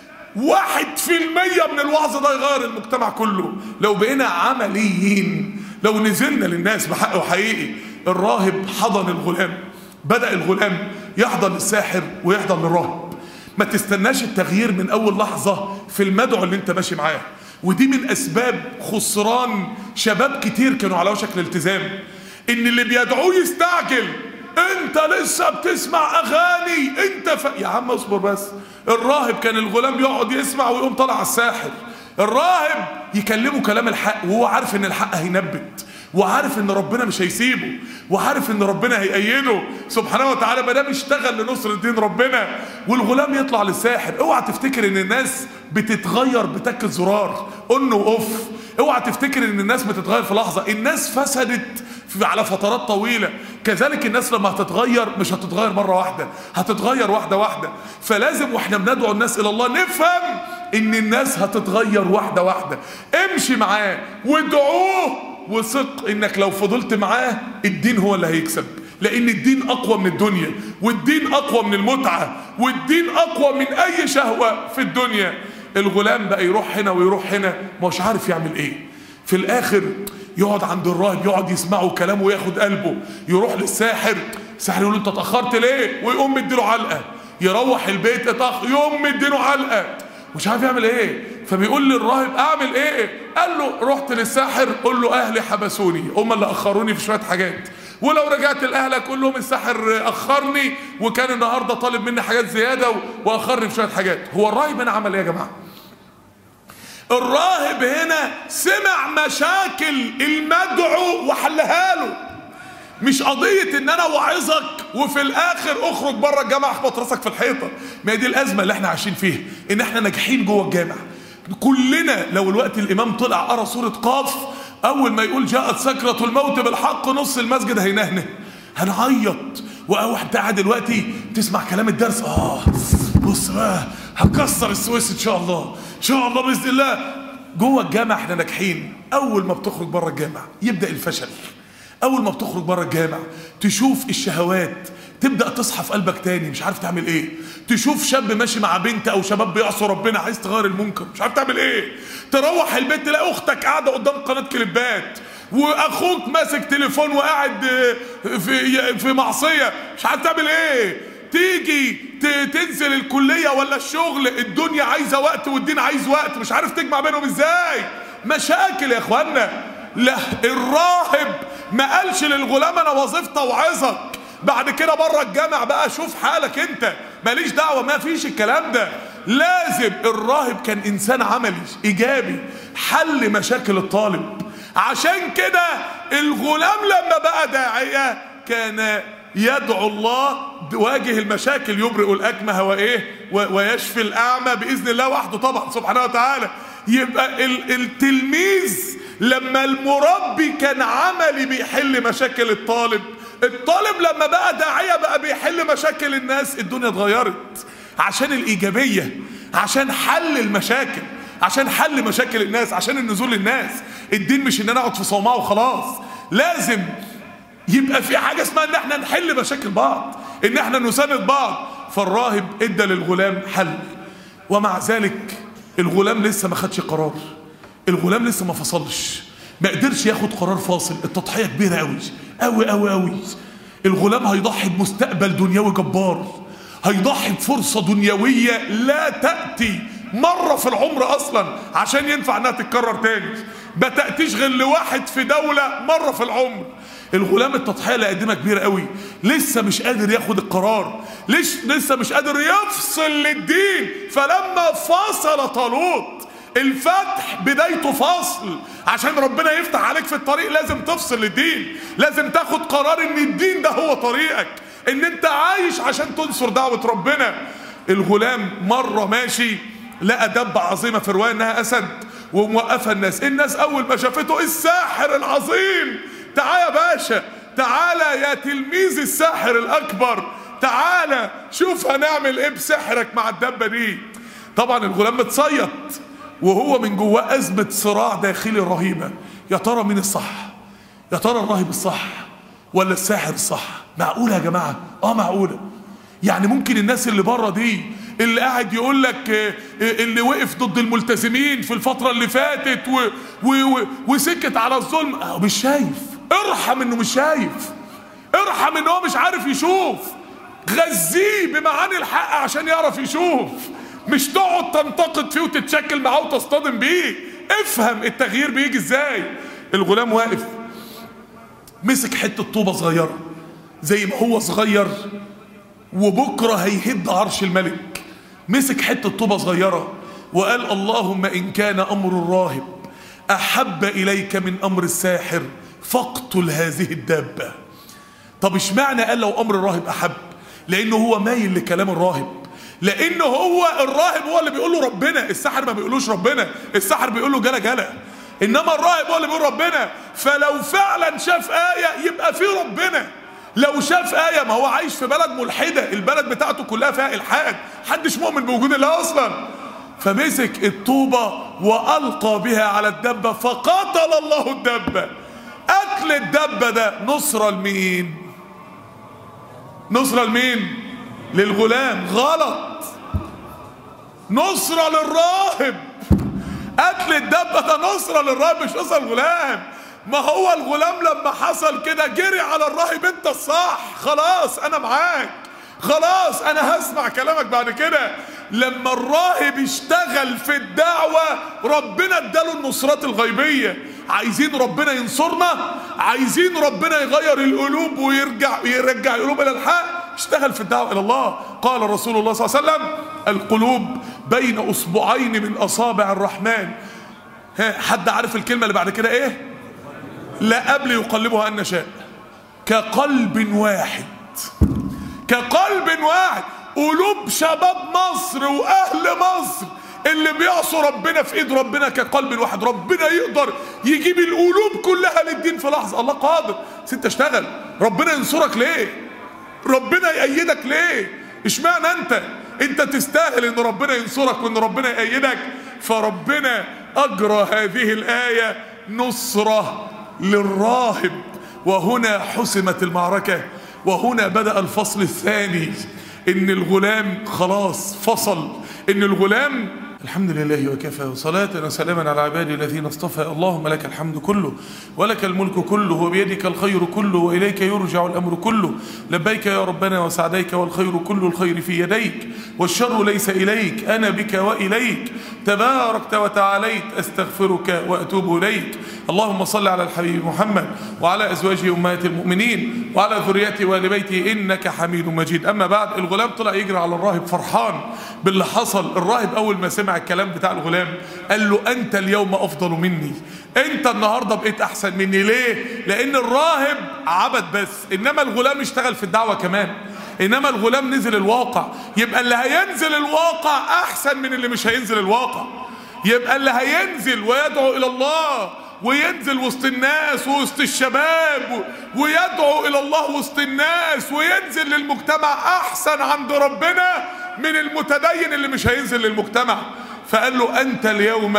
واحد في المية من الوعظ ده يغير المجتمع كله. لو بقينا عمليين، لو نزلنا للناس بحق وحقيقي. الراهب حضن الغلام، بدأ الغلام يحضن الساحر ويحضن الراهب. ما تستناش التغيير من اول لحظة في المدعو اللي انت ماشي معاه، ودي من اسباب خسران شباب كتير كانوا على وشك الالتزام، ان اللي بيدعوه يستعجل. انت لسه بتسمع اغاني، انت ف... يا عم اصبر بس. الراهب كان الغلام يقعد يسمع ويقوم طالع على الساحر. الراهب يكلمه كلام الحق وهو عارف ان الحق هينبت، وعارف ان ربنا مش هيسيبه، وعارف ان ربنا هيأيده سبحانه وتعالى ما دام اشتغل لنصر الدين ربنا. والغلام يطلع للساحر. اوعى تفتكر ان الناس بتتغير بتك الزرار اون واوف. اوعى تفتكر ان الناس بتتغير في لحظه. الناس فسدت على فترات طويله، كذلك الناس لما هتتغير مش هتتغير مره واحده، هتتغير واحده واحده. فلازم واحنا بندعو الناس الى الله نفهم ان الناس هتتغير واحده واحده. امشي معاه وادعوه وثق انك لو فضلت معاه الدين هو اللي هيكسب، لان الدين اقوى من الدنيا، والدين اقوى من المتعه، والدين اقوى من اي شهوه في الدنيا. الغلام بقى يروح هنا ويروح هنا مش عارف يعمل ايه. في الاخر يقعد عند الراهب يقعد يسمعه كلامه وياخد قلبه. يروح للساحر، الساحر يقول له انت اتاخرت ليه؟ ويقوم مديله علقه. يروح البيت اتاخر، يقوم مديله علقه، مش عارف يعمل ايه. فبيقول للراهب اعمل ايه؟ قال له رحت للساحر قول له اهلي حبسوني، هم اللي اخروني في شويه حاجات، ولو رجعت لاهلك قول لهم الساحر اخرني وكان النهارده طالب مني حاجات زياده واخرني في شويه حاجات. هو الراهب هنا عمل ايه يا جماعه؟ الراهب هنا سمع مشاكل المدعو وحلها له. مش قضية ان انا وعظك وفي الاخر اخرج بره الجامعة اخبط راسك في الحيطة. ما دي الازمة اللي احنا عايشين فيها، ان احنا ناجحين جوه الجامع. كلنا لو الوقت الامام طلع قرا سورة قاف، اول ما يقول جاءت سكرة الموت بالحق نص المسجد هينهنه، هنعيط. واحد قاعد دلوقتي تسمع كلام الدرس، اه بص بقى هكسر السويس ان شاء الله ان شاء الله باذن الله. جوه الجامع احنا ناجحين. اول ما بتخرج بره الجامع يبدا الفشل. اول ما بتخرج بره الجامع تشوف الشهوات، تبدأ تصحى في قلبك تاني مش عارف تعمل ايه. تشوف شاب ماشي مع بنت او شباب بيعصوا ربنا عايز تغير المنكر مش عارف تعمل ايه. تروح البيت تلاقي اختك قاعدة قدام قناة كليبات واخوك ماسك تليفون وقاعد في في معصية مش عارف تعمل ايه. تيجي تنزل الكلية ولا الشغل الدنيا عايزة وقت والدين عايز وقت مش عارف تجمع بينهم ازاي. مشاكل يا اخوانا. لا الراهب ما قالش للغلام انا وظيفتي اوعظك بعد كده بره الجامع بقى شوف حالك انت ماليش دعوة. ما فيش الكلام ده. لازم الراهب كان انسان عملي ايجابي حل مشاكل الطالب. عشان كده الغلام لما بقى داعية كان يدعو الله واجه المشاكل يبرئ الأكمه وايه ويشفي الأعمى بإذن الله وحده طبعا سبحانه وتعالى. يبقى التلميذ لما المربي كان عملي بيحل مشاكل الطالب، الطالب لما بقى داعية بقى بيحل مشاكل الناس. الدنيا اتغيرت عشان الإيجابية، عشان حل المشاكل، عشان حل مشاكل الناس، عشان النزول للناس. الدين مش ان انا اقعد في صومعه وخلاص، لازم يبقى في حاجة اسمها ان احنا نحل مشاكل بعض، ان احنا نساند بعض. فالراهب ادى للغلام حل، ومع ذلك الغلام لسه ما خدش قرار، الغلام لسه ما فصلش، ما قدرش ياخد قرار فاصل. التضحية كبيرة قوي قوي قوي قوي. الغلام هيضحي بمستقبل دنيوي جبار، هيضحي بفرصة دنيوية لا تأتي مرة في العمر أصلا عشان ينفع انها تتكرر تاني، ما تأتيش غير لواحد في دولة مرة في العمر. الغلام التضحية اللي قدمها كبيرة قوي، لسه مش قادر ياخد القرار، ليش لسه مش قادر يفصل للدين. فلما فصل طالوت، الفتح بدايته فصل، عشان ربنا يفتح عليك في الطريق لازم تفصل للدين، لازم تاخد قرار ان الدين ده هو طريقك، ان انت عايش عشان تنصر دعوة ربنا. الغلام مرة ماشي لقى دبة عظيمة في رواية انها اسد وموقفة الناس. الناس اول ما شافته الساحر العظيم، تعال يا باشا، تعالى يا تلميذ الساحر الاكبر، تعالى شوف هنعمل ايه بسحرك مع الدبة دي. طبعا الغلام متصيط وهو من جواه ازمة صراع داخلي رهيبة. يا ترى مين الصح؟ يا ترى الراهب الصح ولا الساحر الصح؟ معقولة يا جماعة؟ اه معقولة. يعني ممكن الناس اللي بره دي اللي قاعد يقول لك اللي وقف ضد الملتزمين في الفترة اللي فاتت و و و وسكت على الظلم، اه مش شايف. ارحم انه مش شايف، ارحم انه هو مش عارف يشوف، غذيه بمعاني الحق عشان يعرف يشوف، مش تقعد تنتقد فيه وتتشكل معاه وتصطدم بيه. افهم التغيير بيجي ازاي. الغلام واقف مسك حتة طوبة صغيرة زي ما هو صغير وبكرة هيهد عرش الملك، مسك حتة طوبة صغيرة وقال اللهم إن كان أمر الراهب أحب إليك من أمر الساحر فاقتل هذه الدابة. طب اشمعنى قال لو أمر الراهب أحب؟ لأنه هو مايل لكلام الراهب، لأنه هو الراهب هو اللي بيقول له ربنا، الساحر ما بيقولوش ربنا، الساحر بيقول له جلا جلا، إنما الراهب هو اللي بيقول ربنا. فلو فعلا شاف آية يبقى في ربنا. لو شاف آية، ما هو عايش في بلد ملحدة، البلد بتاعته كلها فيها إلحاد، محدش مؤمن بوجود الله أصلا. فمسك الطوبة وألقى بها على الدبة فقتل الله الدبة. قتل الدبة ده نصرة لمين؟ نصرة لمين؟ للغلام. غلط، نصرة للراهب. قتل الدبة ده نصرة للراهب مش نصرة للغلام. ما هو الغلام لما حصل كده جري على الراهب، انت الصح، خلاص انا معاك، خلاص انا هسمع كلامك بعد كده. لما الراهب اشتغل في الدعوة ربنا اداله النصرات الغيبية. عايزين ربنا ينصرنا، عايزين ربنا يغير القلوب ويرجع يرجع القلوب الى الحق، اشتغل في الدعوة الى الله. قال رسول الله صلى الله عليه وسلم القلوب بين اصبعين من اصابع الرحمن. ها حد عارف الكلمة اللي بعد كده ايه؟ لا قبل يقلبها أن نشاء. كقلب واحد، كقلب واحد. قلوب شباب مصر وأهل مصر اللي بيعصوا ربنا في إيد ربنا كقلب واحد. ربنا يقدر يجيب القلوب كلها للدين في لحظة، الله قادر. بس انت اشتغل، ربنا ينصرك ليه؟ ربنا يأيدك ليه؟ اشمعنى انت؟ انت تستاهل ان ربنا ينصرك وان ربنا يأيدك. فربنا أجرى هذه الآية نصرة للراهب. وهنا حسمت المعركة، وهنا بدأ الفصل الثاني، ان الغلام خلاص فصل، ان الغلام الحمد لله وكفى وصلاة وسلاما على عبادي الذين اصطفى. اللهم لك الحمد كله ولك الملك كله وبيدك الخير كله وإليك يرجع الأمر كله. لبيك يا ربنا وسعديك والخير كل الخير في يديك والشر ليس إليك، أنا بك وإليك تباركت وتعاليت، أستغفرك وأتوب إليك. اللهم صل على الحبيب محمد وعلى أزواجه أمهات المؤمنين وعلى ذريته وآل بيته إنك حميد مجيد. أما بعد، الغلام طلع يجري على الراهب فرحان باللي حصل. الراهب أول ما سمع الكلام بتاع الغلام قال له أنت اليوم أفضل مني، أنت النهاردة بقيت أحسن مني. ليه؟ لأن الراهب عبد بس، إنما الغلام اشتغل في الدعوة كمان، إنما الغلام نزل الواقع. يبقى اللي هينزل الواقع أحسن من اللي مش هينزل الواقع. يبقى اللي هينزل ويدعو إلى الله وينزل وسط الناس ووسط الشباب ويدعو إلى الله وسط الناس وينزل للمجتمع أحسن عند ربنا من المتدين اللي مش هينزل للمجتمع. فقال له أنت اليوم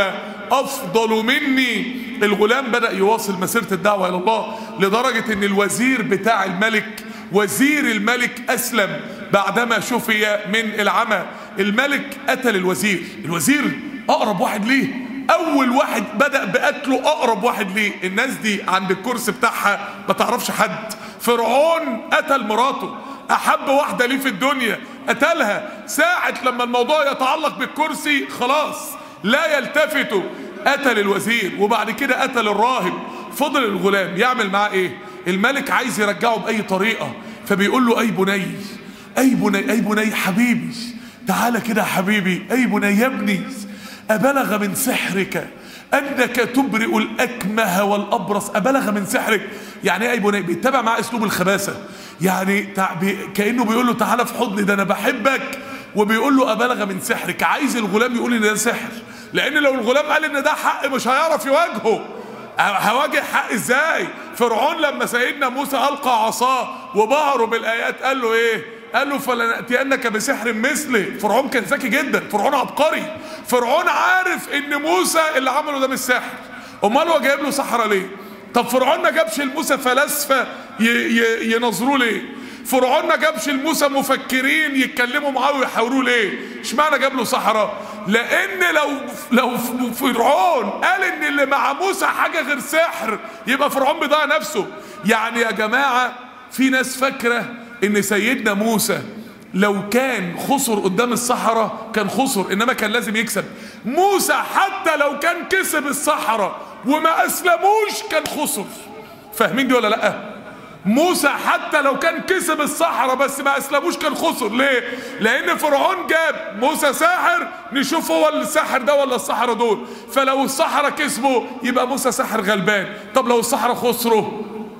أفضل مني. الغلام بدأ يواصل مسيرة الدعوة إلى الله لدرجة أن الوزير بتاع الملك، وزير الملك أسلم بعدما شفي من العمى. الملك قتل الوزير، الوزير أقرب واحد ليه، أول واحد بدأ بقتله أقرب واحد ليه. الناس دي عند الكرسي بتاعها ما تعرفش حد. فرعون قتل مراته، أحب واحدة ليه في الدنيا قتلها. ساعة لما الموضوع يتعلق بالكرسي خلاص لا يلتفتوا، قتل الوزير وبعد كده قتل الراهب. فضل الغلام يعمل معاه ايه؟ الملك عايز يرجعه بأي طريقة، فبيقول له أي بني أي بني أي بني حبيبي، تعالى كده حبيبي، أي بني يا ابني، أبلغ من سحرك أنك تبرئ الأكمه والأبرص. أبلغ من سحرك يعني ايه؟ أي بني بيتبع مع أسلوب الخباثة، يعني كأنه بيقول له تعالى في حضني ده أنا بحبك، وبيقول له أبلغ من سحرك. عايز الغلام يقول إن ده سحر، لأن لو الغلام قال إن ده حق مش هيعرف يواجهه. هواجه حق إزاي؟ فرعون لما سيدنا موسى ألقى عصاه وبهروا بالآيات قال له إيه؟ قال له فلنأتينك بسحر مثله. فرعون كان ذكي جدا، فرعون عبقري، فرعون عارف إن موسى اللي عمله ده مش سحر. أمال هو جايب له سحرة ليه؟ طب فرعون ما جابش لموسى فلاسفة ينظروا ليه؟ فرعون ما جابش لموسى مفكرين يتكلموا معاه ويحاوروه ليه؟ اشمعنى جاب له سحرة؟ لأن لو لو فرعون قال إن اللي مع موسى حاجة غير سحر يبقى فرعون بيضيع نفسه. يعني يا جماعة في ناس فاكرة إن سيدنا موسى لو كان خسر قدام السحرة كان خسر، إنما كان لازم يكسب. موسى حتى لو كان كسب السحرة وما أسلموش كان خسر. فاهمين دي ولا لأ؟ موسى حتى لو كان كسب السحرة بس ما أسلموش كان خسر. ليه؟ لأن فرعون جاب موسى ساحر، نشوف هو الساحر ده ولا السحرة دول. فلو السحرة كسبوا يبقى موسى ساحر غلبان، طب لو السحرة خسروا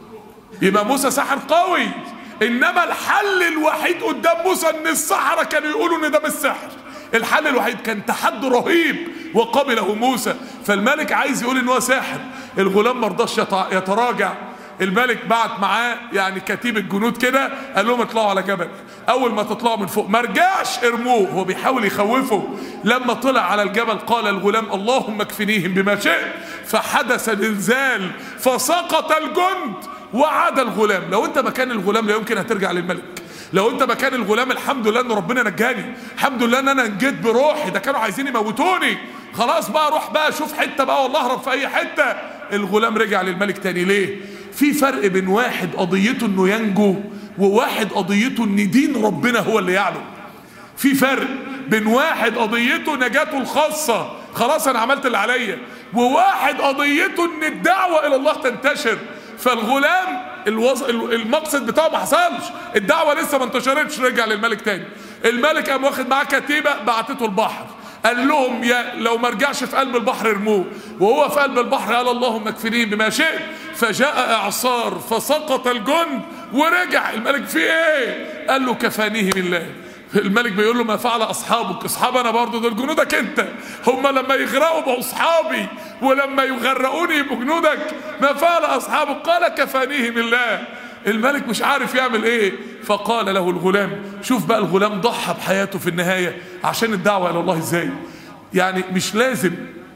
يبقى موسى ساحر قوي. إنما الحل الوحيد قدام موسى إن السحرة كانوا يقولوا إن ده مش سحر. الحل الوحيد كان تحدي رهيب وقبله موسى. فالملك عايز يقول إن هو ساحر، الغلام مرضاش يتراجع. الملك بعت معاه يعني كتيب الجنود كده، قال لهم اطلعوا على جبل، اول ما تطلعوا من فوق ما رجعش ارموه. هو بيحاول يخوفه. لما طلع على الجبل قال الغلام اللهم اكفنيهم بما شئت، فحدث الانزال فسقط الجند وعاد الغلام. لو انت مكان الغلام لا يمكن هترجع للملك. لو انت مكان الغلام الحمد لله ان ربنا نجاني، الحمد لله ان انا نجيت بروحي، ده كانوا عايزين يموتوني، خلاص بقى روح بقى شوف حته بقى والله اهرب في اي حته. الغلام رجع للملك تاني. ليه؟ في فرق بين واحد قضيته انه ينجو وواحد قضيته ان دين ربنا هو اللي يعلو. في فرق بين واحد قضيته نجاته الخاصة، خلاص انا عملت اللي عليا، وواحد قضيته ان الدعوة الى الله تنتشر. فالغلام الوز... المقصد بتاعه ما حصلش، الدعوة لسه ما انتشرتش، رجع للملك تاني. الملك قام واخد معاه كتيبة بعتته البحر، قال لهم يا لو ما رجعش في قلب البحر ارموه. وهو في قلب البحر قال اللهم اكفنيه بما شئت، فجاء اعصار فسقط الجند ورجع. الملك في ايه؟ قال له كفانيه بالله. الملك بيقول له ما فعل اصحابك؟ اصحابنا برضه دول جنودك انت، هم لما يغرقوا بقوا اصحابي ولما يغرقوني يبقوا جنودك. ما فعل اصحابك؟ قال كفانيه بالله. الملك مش عارف يعمل ايه، فقال له الغلام. شوف بقى الغلام ضحى بحياته في النهاية عشان الدعوة الى الله ازاي. يعني مش لازم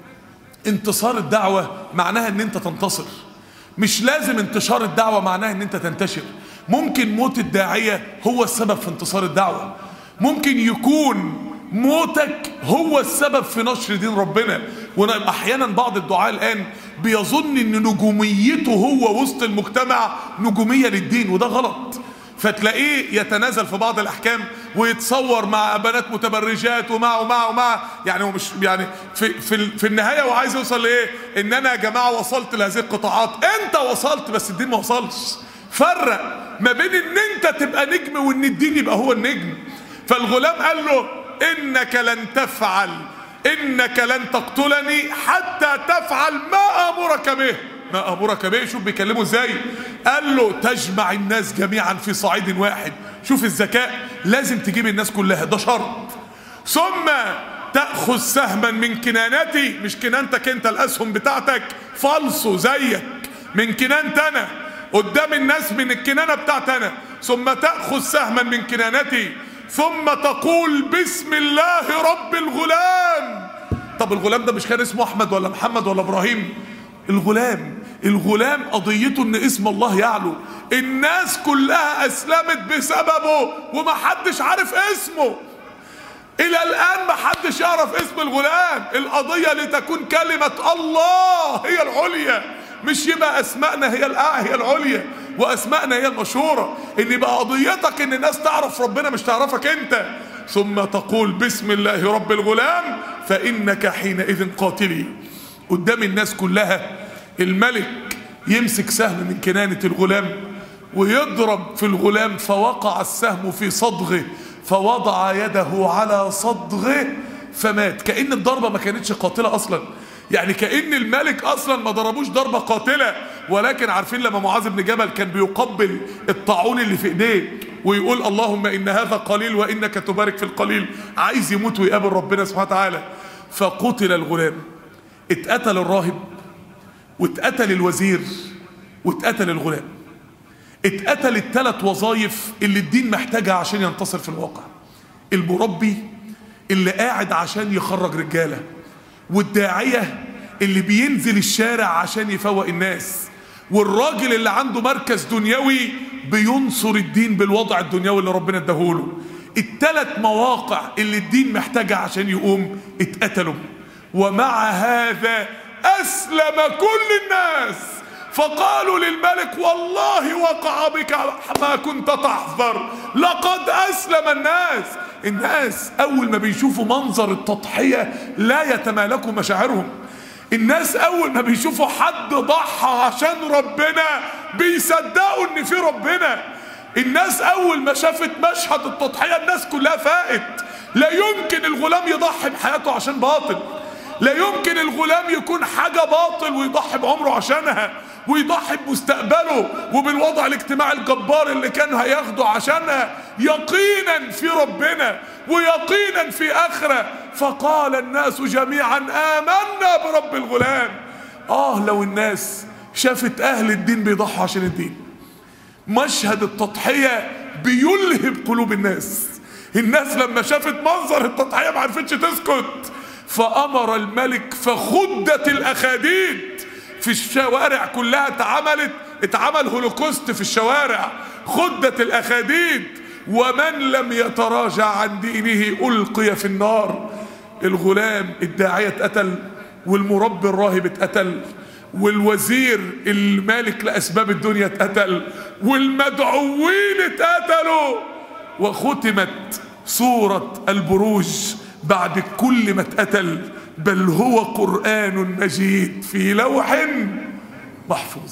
انتصار الدعوة معناها ان انت تنتصر، مش لازم انتشار الدعوة معناها ان انت تنتشر، ممكن موت الداعية هو السبب في انتصار الدعوة، ممكن يكون موتك هو السبب في نشر دين ربنا. واحيانا بعض الدعاء الان بيظن ان نجوميته هو وسط المجتمع نجومية للدين، وده غلط. فتلاقيه يتنازل في بعض الاحكام ويتصور مع بنات متبرجات ومع ومع ومع يعني هو مش يعني في في في النهايه هو عايز يوصل لايه؟ ان انا يا جماعه وصلت لهذه القطاعات. انت وصلت بس الدين ما وصلش. فرق ما بين ان انت تبقى نجم وان الدين يبقى هو النجم. فالغلام قال له انك لن تفعل، انك لن تقتلني حتى تفعل ما امرك به. ما امرك به، شوف بيكلمه ازاي. قال له تجمع الناس جميعا في صعيد واحد. شوف الذكاء، لازم تجيب الناس كلها، ده شرط. ثم تأخذ سهما من كنانتي، مش كنانتك انت الاسهم بتاعتك فالصو زيك، من كنانتي انا قدام الناس، من الكنانة بتاعت انا. ثم تأخذ سهما من كنانتي ثم تقول بسم الله رب الغلام. طب الغلام ده مش كان اسمه احمد ولا محمد ولا ابراهيم؟ الغلام الغلام قضيته ان اسم الله يعلو. الناس كلها اسلمت بسببه ومحدش عارف اسمه الى الان، محدش يعرف اسم الغلام. القضية لتكون كلمة الله هي العليا، مش يبقى اسمائنا هي هي العليا واسمائنا هي المشهورة. ان يبقى قضيتك ان الناس تعرف ربنا مش تعرفك انت. ثم تقول بسم الله رب الغلام فانك حينئذ قاتلي. قدام الناس كلها الملك يمسك سهم من كنانة الغلام ويضرب في الغلام، فوقع السهم في صدغه فوضع يده على صدغه فمات. كأن الضربة ما كانتش قاتلة اصلا، يعني كأن الملك اصلا ما ضربوش ضربة قاتلة. ولكن عارفين لما معاذ بن جبل كان بيقبل الطاعون اللي في ايديه ويقول اللهم ان هذا قليل وانك تبارك في القليل، عايز يموت ويقابل ربنا سبحانه وتعالى. فقتل الغلام. اتقتل الراهب واتقتل الوزير واتقتل الغلام. اتقتل الثلاث وظائف اللي الدين محتاجها عشان ينتصر في الواقع. المربي اللي قاعد عشان يخرج رجالة، والداعية اللي بينزل الشارع عشان يفوق الناس، والراجل اللي عنده مركز دنيوي بينصر الدين بالوضع الدنيوي اللي ربنا اداهوله. الثلاث مواقع اللي الدين محتاجها عشان يقوم اتقتلوا. ومع هذا أسلم كل الناس، فقالوا للملك والله وقع بك ما كنت تحذر، لقد أسلم الناس. الناس أول ما بيشوفوا منظر التضحية لا يتمالكوا مشاعرهم. الناس أول ما بيشوفوا حد ضحى عشان ربنا بيصدقوا إن في ربنا. الناس أول ما شافت مشهد التضحية الناس كلها فاقت. لا يمكن الغلام يضحي بحياته عشان باطل، لا يمكن الغلام يكون حاجة باطل ويضحي بعمره عشانها، ويضحي بمستقبله وبالوضع الاجتماعي الجبار اللي كان هياخده عشانها، يقينا في ربنا ويقينا في آخرة. فقال الناس جميعا آمنا برب الغلام. آه لو الناس شافت أهل الدين بيضحوا عشان الدين. مشهد التضحية بيلهب قلوب الناس. الناس لما شافت منظر التضحية ما عرفتش تسكت، فأمر الملك فخدت الأخاديد في الشوارع كلها. اتعملت اتعمل هولوكوست في الشوارع، خدت الأخاديد. ومن لم يتراجع عن دينه ألقي في النار. الغلام الداعية اتقتل، والمربي الراهب اتقتل، والوزير المالك لأسباب الدنيا اتقتل، والمدعوين اتقتلوا. وختمت سورة البروج بعد كل ما اتقتل بل هو قرآن مجيد في لوح محفوظ.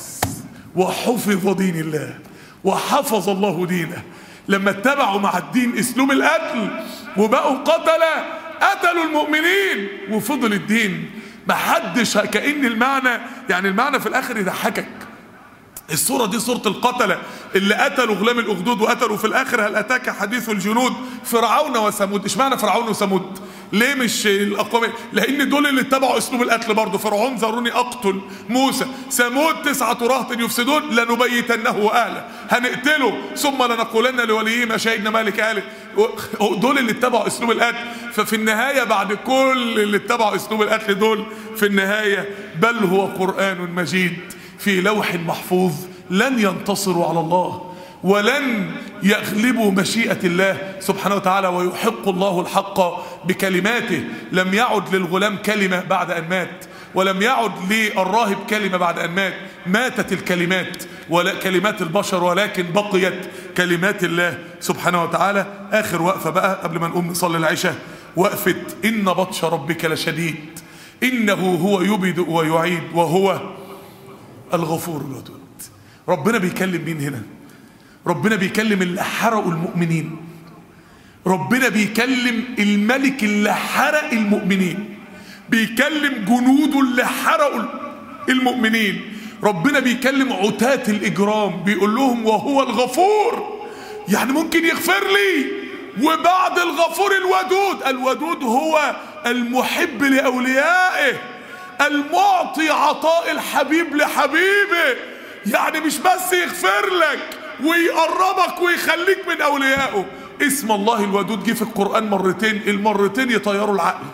وحفظ دين الله وحفظ الله دينه. لما اتبعوا مع الدين اسلوب القتل وبقوا قتلة قتلوا المؤمنين وفضل الدين. محدش كأن المعنى يعني المعنى في الاخر يضحكك. الصورة دي صورة القتلة اللي قتلوا غلام الأخدود وقتلوا في الآخر هل أتاك حديث الجنود فرعون وثمود. إيش معنى فرعون وثمود؟ ليه مش الأقوام؟ لأن دول اللي اتبعوا أسلوب القتل برضه. فرعون ذروني أقتل موسى، ثمود تسعة رهط يفسدون لنبيتنه وأهله، هنقتله ثم لنقولن لوليه ما شهدنا مالك أهله. دول اللي اتبعوا أسلوب القتل. ففي النهاية بعد كل اللي اتبعوا أسلوب القتل دول في النهاية بل هو قرآن مجيد في لوح محفوظ. لن ينتصروا على الله ولن يغلبوا مشيئة الله سبحانه وتعالى، ويحق الله الحق بكلماته. لم يعد للغلام كلمة بعد أن مات، ولم يعد للراهب كلمة بعد أن مات. ماتت الكلمات ولا كلمات البشر، ولكن بقيت كلمات الله سبحانه وتعالى. آخر وقفة بقى قبل ما نقوم نصلي العشاء، وقفة إن بطش ربك لشديد إنه هو يبدئ ويعيد وهو الغفور الودود. ربنا بيكلم مين هنا؟ ربنا بيكلم اللي حرقوا المؤمنين. ربنا بيكلم الملك اللي حرق المؤمنين، بيكلم جنوده اللي حرقوا المؤمنين. ربنا بيكلم عتاة الإجرام، بيقول لهم وهو الغفور، يعني ممكن يغفر لي. وبعد الغفور الودود، الودود هو المحب لأوليائه، المعطي عطاء الحبيب لحبيبه. يعني مش بس يغفر لك ويقربك ويخليك من أوليائه. اسم الله الودود جه في القرآن مرتين، المرتين يطيروا العقل،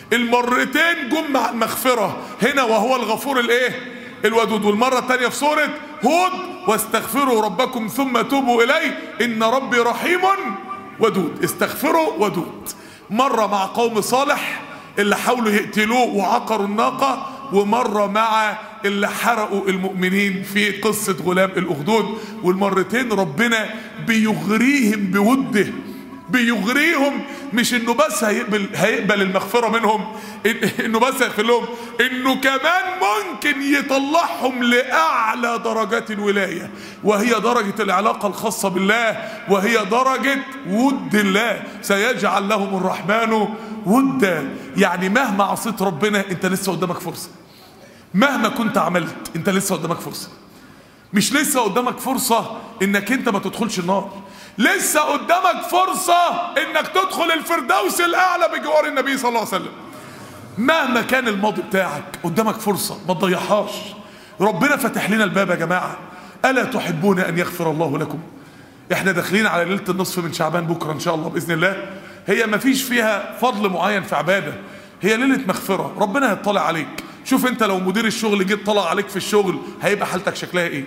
المرتين جم مع المغفرة هنا وهو الغفور الايه الودود. والمرة الثانية في سورة هود واستغفروا ربكم ثم توبوا إليه إن ربي رحيم ودود. استغفروا ودود. مرة مع قوم صالح اللي حاولوا يقتلوه وعقروا الناقة، ومرة مع اللي حرقوا المؤمنين في قصة غلام الأخدود. والمرتين ربنا بيغريهم بوده، بيغريهم مش انه بس هيقبل, هيقبل المغفرة منهم، انه بس هيغفر لهم، انه كمان ممكن يطلعهم لأعلى درجات الولاية، وهي درجة العلاقة الخاصة بالله، وهي درجة ود الله. سيجعل لهم الرحمن ودا. يعني مهما عصيت ربنا انت لسه قدامك فرصة، مهما كنت عملت انت لسه قدامك فرصة. مش لسه قدامك فرصة انك انت ما تدخلش النار، لسه قدامك فرصة انك تدخل الفردوس الاعلى بجوار النبي صلى الله عليه وسلم. مهما كان الماضي بتاعك قدامك فرصة ما تضيعهاش. ربنا فتح لنا الباب يا جماعة. ألا تحبون أن يغفر الله لكم؟ احنا داخلين على ليلة النصف من شعبان بكرة ان شاء الله بإذن الله. هي ما فيش فيها فضل معين في عبادة، هي ليلة مغفرة. ربنا هيطلع عليك. شوف انت لو مدير الشغل جيت طلع عليك في الشغل هيبقى حالتك شكلها ايه.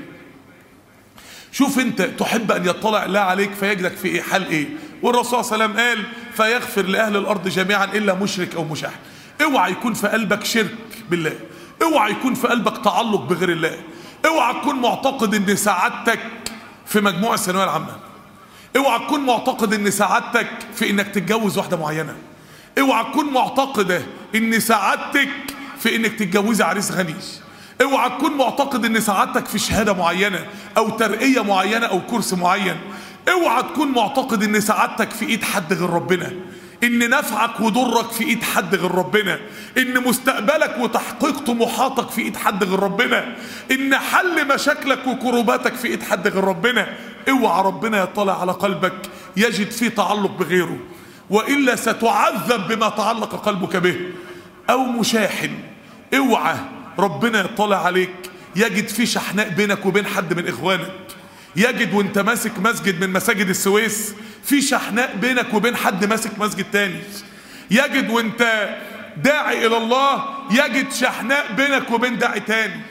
شوف انت تحب ان يطلع الله عليك فيجدك في ايه، حال ايه. والرسول صلى الله عليه وسلم قال فيغفر لاهل الارض جميعا الا مشرك او مشاحن. اوعى يكون في قلبك شرك بالله، اوعى يكون في قلبك تعلق بغير الله، اوعى تكون معتقد ان سعادتك في مجموع الثانويه العامه، اوعى تكون معتقد ان سعادتك في انك تتجوز واحده معينه، اوعى تكون معتقده ان سعادتك في انك تتجوزي عريس غني، اوعى تكون معتقد ان سعادتك في شهاده معينه او ترقيه معينه او كورس معين، اوعى تكون معتقد ان سعادتك في ايد حد غير ربنا، ان نفعك وضرك في ايد حد غير ربنا، ان مستقبلك وتحقيق طموحاتك في ايد حد غير ربنا، ان حل مشاكلك وكروباتك في ايد حد غير ربنا. اوعى ربنا يطلع على قلبك يجد فيه تعلق بغيره، والا ستعذب بما تعلق قلبك به. او مشاحن، اوعى ربنا يطلع عليك يجد فيه شحناء بينك وبين حد من اخوانك، يجد وانت ماسك مسجد من مساجد السويس في شحناء بينك وبين حد ماسك مسجد تاني، يجد وانت داعي الى الله يجد شحناء بينك وبين داعي تاني،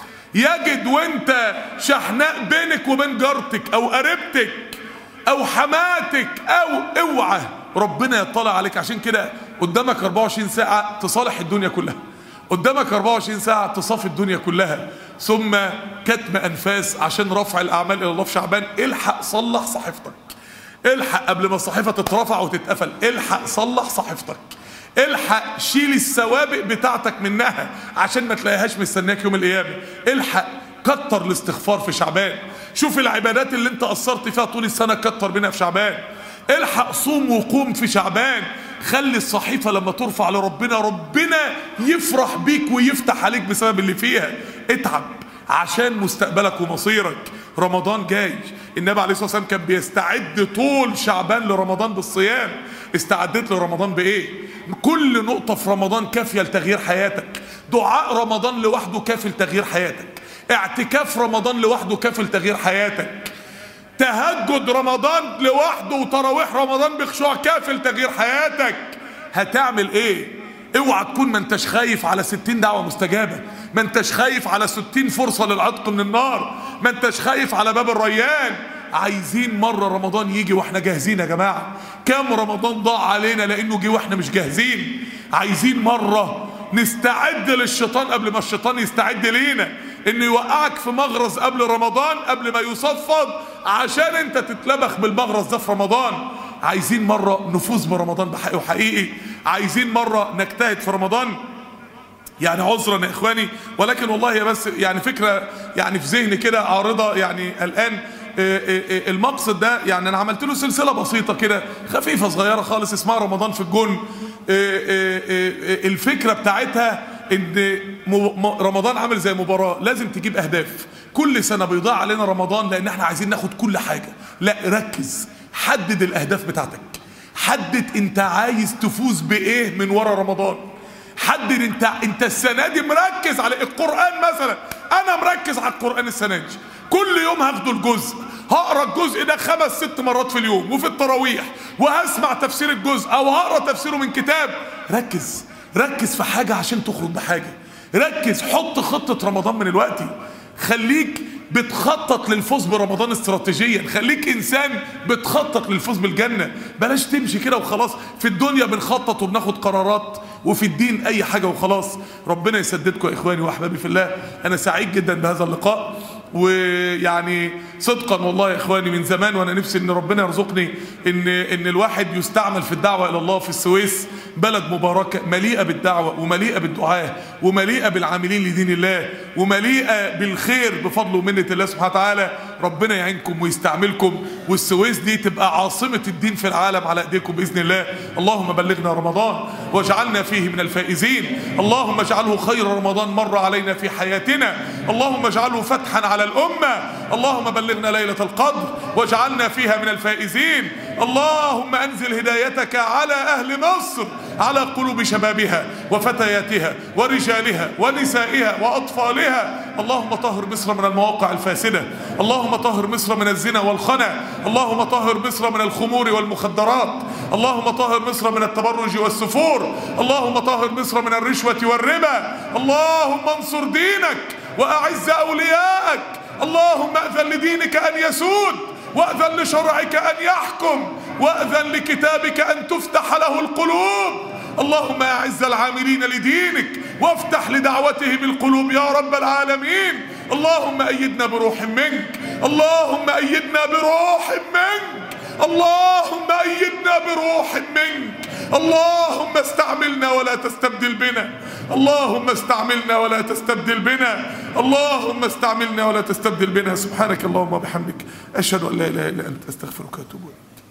يجد وانت شحناء بينك وبين جارتك او قريبتك او حماتك. او اوعى ربنا يطلع عليك. عشان كده قدامك أربعة وعشرين ساعة تصالح الدنيا كلها، قدامك أربعة وعشرين ساعة تصافي الدنيا كلها، ثم كتم أنفاس عشان رفع الأعمال إلى الله في شعبان. الحق صلح صحيفتك، الحق قبل ما الصحيفة تترفع وتتقفل، الحق صلح صحيفتك، الحق شيل السوابق بتاعتك منها عشان ما تلاقيهاش مستناك يوم القيامة. الحق كتر الاستغفار في شعبان، شوف العبادات اللي انت قصرت فيها طول السنة كتر منها في شعبان. الحق صوم وقوم في شعبان، خلي الصحيفة لما ترفع لربنا ربنا يفرح بيك ويفتح عليك بسبب اللي فيها. اتعب عشان مستقبلك ومصيرك. رمضان جاي، النبي عليه الصلاة والسلام كان بيستعد طول شعبان لرمضان بالصيام. استعدت لرمضان بايه؟ كل نقطة في رمضان كافية لتغيير حياتك، دعاء رمضان لوحده كافي لتغيير حياتك، اعتكاف رمضان لوحده كافي لتغيير حياتك، تهجد رمضان لوحده وتراويح رمضان بخشوع كافي لتغيير حياتك. هتعمل ايه؟ اوعى تكون ما انتش خايف على ستين دعوة مستجابة، ما انتش خايف على ستين فرصة للعتق من النار، ما انتش خايف على باب الريان. عايزين مرة رمضان يجي واحنا جاهزين يا جماعة. كام رمضان ضاع علينا لانه جه واحنا مش جاهزين. عايزين مرة نستعد للشيطان قبل ما الشيطان يستعد لينا، انه يوقعك في مغرز قبل رمضان قبل ما يصفد عشان انت تتلبخ بالمغرز ده في رمضان. عايزين مرة نفوز برمضان بحقيقي وحقيقي. عايزين مرة نجتهد في رمضان. يعني عذرا يا اخواني، ولكن والله هي بس يعني فكرة يعني في ذهني كده عارضة يعني الان. المقصد ده يعني انا عملت له سلسلة بسيطة كده خفيفة صغيرة خالص اسمها رمضان في الجون. الفكرة بتاعتها ان رمضان عامل زي مباراة لازم تجيب اهداف. كل سنة بيضيع علينا رمضان لان احنا عايزين ناخد كل حاجة. لا، ركز، حدد الاهداف بتاعتك، حدد انت عايز تفوز بايه من ورا رمضان. حدد انت انت السنة دي مركز على القرآن مثلا. انا مركز على القرآن السنة دي، كل يوم هاخده الجزء، هقرا الجزء ده خمس ست مرات في اليوم وفي التراويح، وهسمع تفسير الجزء او هقرا تفسيره من كتاب. ركز ركز في حاجة عشان تخرج بحاجة. ركز، حط خطة رمضان من الوقت. خليك بتخطط للفوز برمضان استراتيجيا. خليك انسان بتخطط للفوز بالجنة. بلاش تمشي كده وخلاص. في الدنيا بنخطط وبناخد قرارات، وفي الدين اي حاجة وخلاص. ربنا يسددكم يا اخواني واحبابي في الله. انا سعيد جدا بهذا اللقاء، ويعني صدقا والله يا اخواني من زمان وانا نفسي ان ربنا يرزقني ان ان الواحد يستعمل في الدعوه الى الله في السويس. بلد مباركه مليئه بالدعوه ومليئه بالدعاه ومليئه بالعاملين لدين الله ومليئه بالخير بفضل ومنه الله سبحانه وتعالى. ربنا يعينكم ويستعملكم، والسويس دي تبقى عاصمه الدين في العالم على ايديكم باذن الله. اللهم بلغنا رمضان واجعلنا فيه من الفائزين. اللهم اجعله خير رمضان مر علينا في حياتنا. اللهم اجعله فتحا على الأمة. اللهم بلغنا ليلة القدر واجعلنا فيها من الفائزين. اللهم أنزل هدايتك على أهل مصر، على قلوب شبابها وفتياتها ورجالها ونسائها وأطفالها. اللهم طهر مصر من المواقع الفاسدة. اللهم طهر مصر من الزنا والخنا. اللهم طهر مصر من الخمور والمخدرات. اللهم طهر مصر من التبرج والسفور. اللهم طهر مصر من الرشوة والربا. اللهم انصر دينك وأعز أولياءك. اللهم أذن لدينك أن يسود، وأذن لشرعك أن يحكم، وأذن لكتابك أن تفتح له القلوب. اللهم أعز العاملين لدينك وافتح لدعوتهم القلوب يا رب العالمين. اللهم أيدنا بروح منك. اللهم أيدنا بروح منك. اللهم أيدنا بروح منك. اللهم استعملنا ولا تستبدل بنا. اللهم استعملنا ولا تستبدل بنا. اللهم استعملنا ولا تستبدل بنا. سبحانك اللهم وبحمدك، أشهد أن لا إله إلا أنت، أستغفرك وأتوب إليك.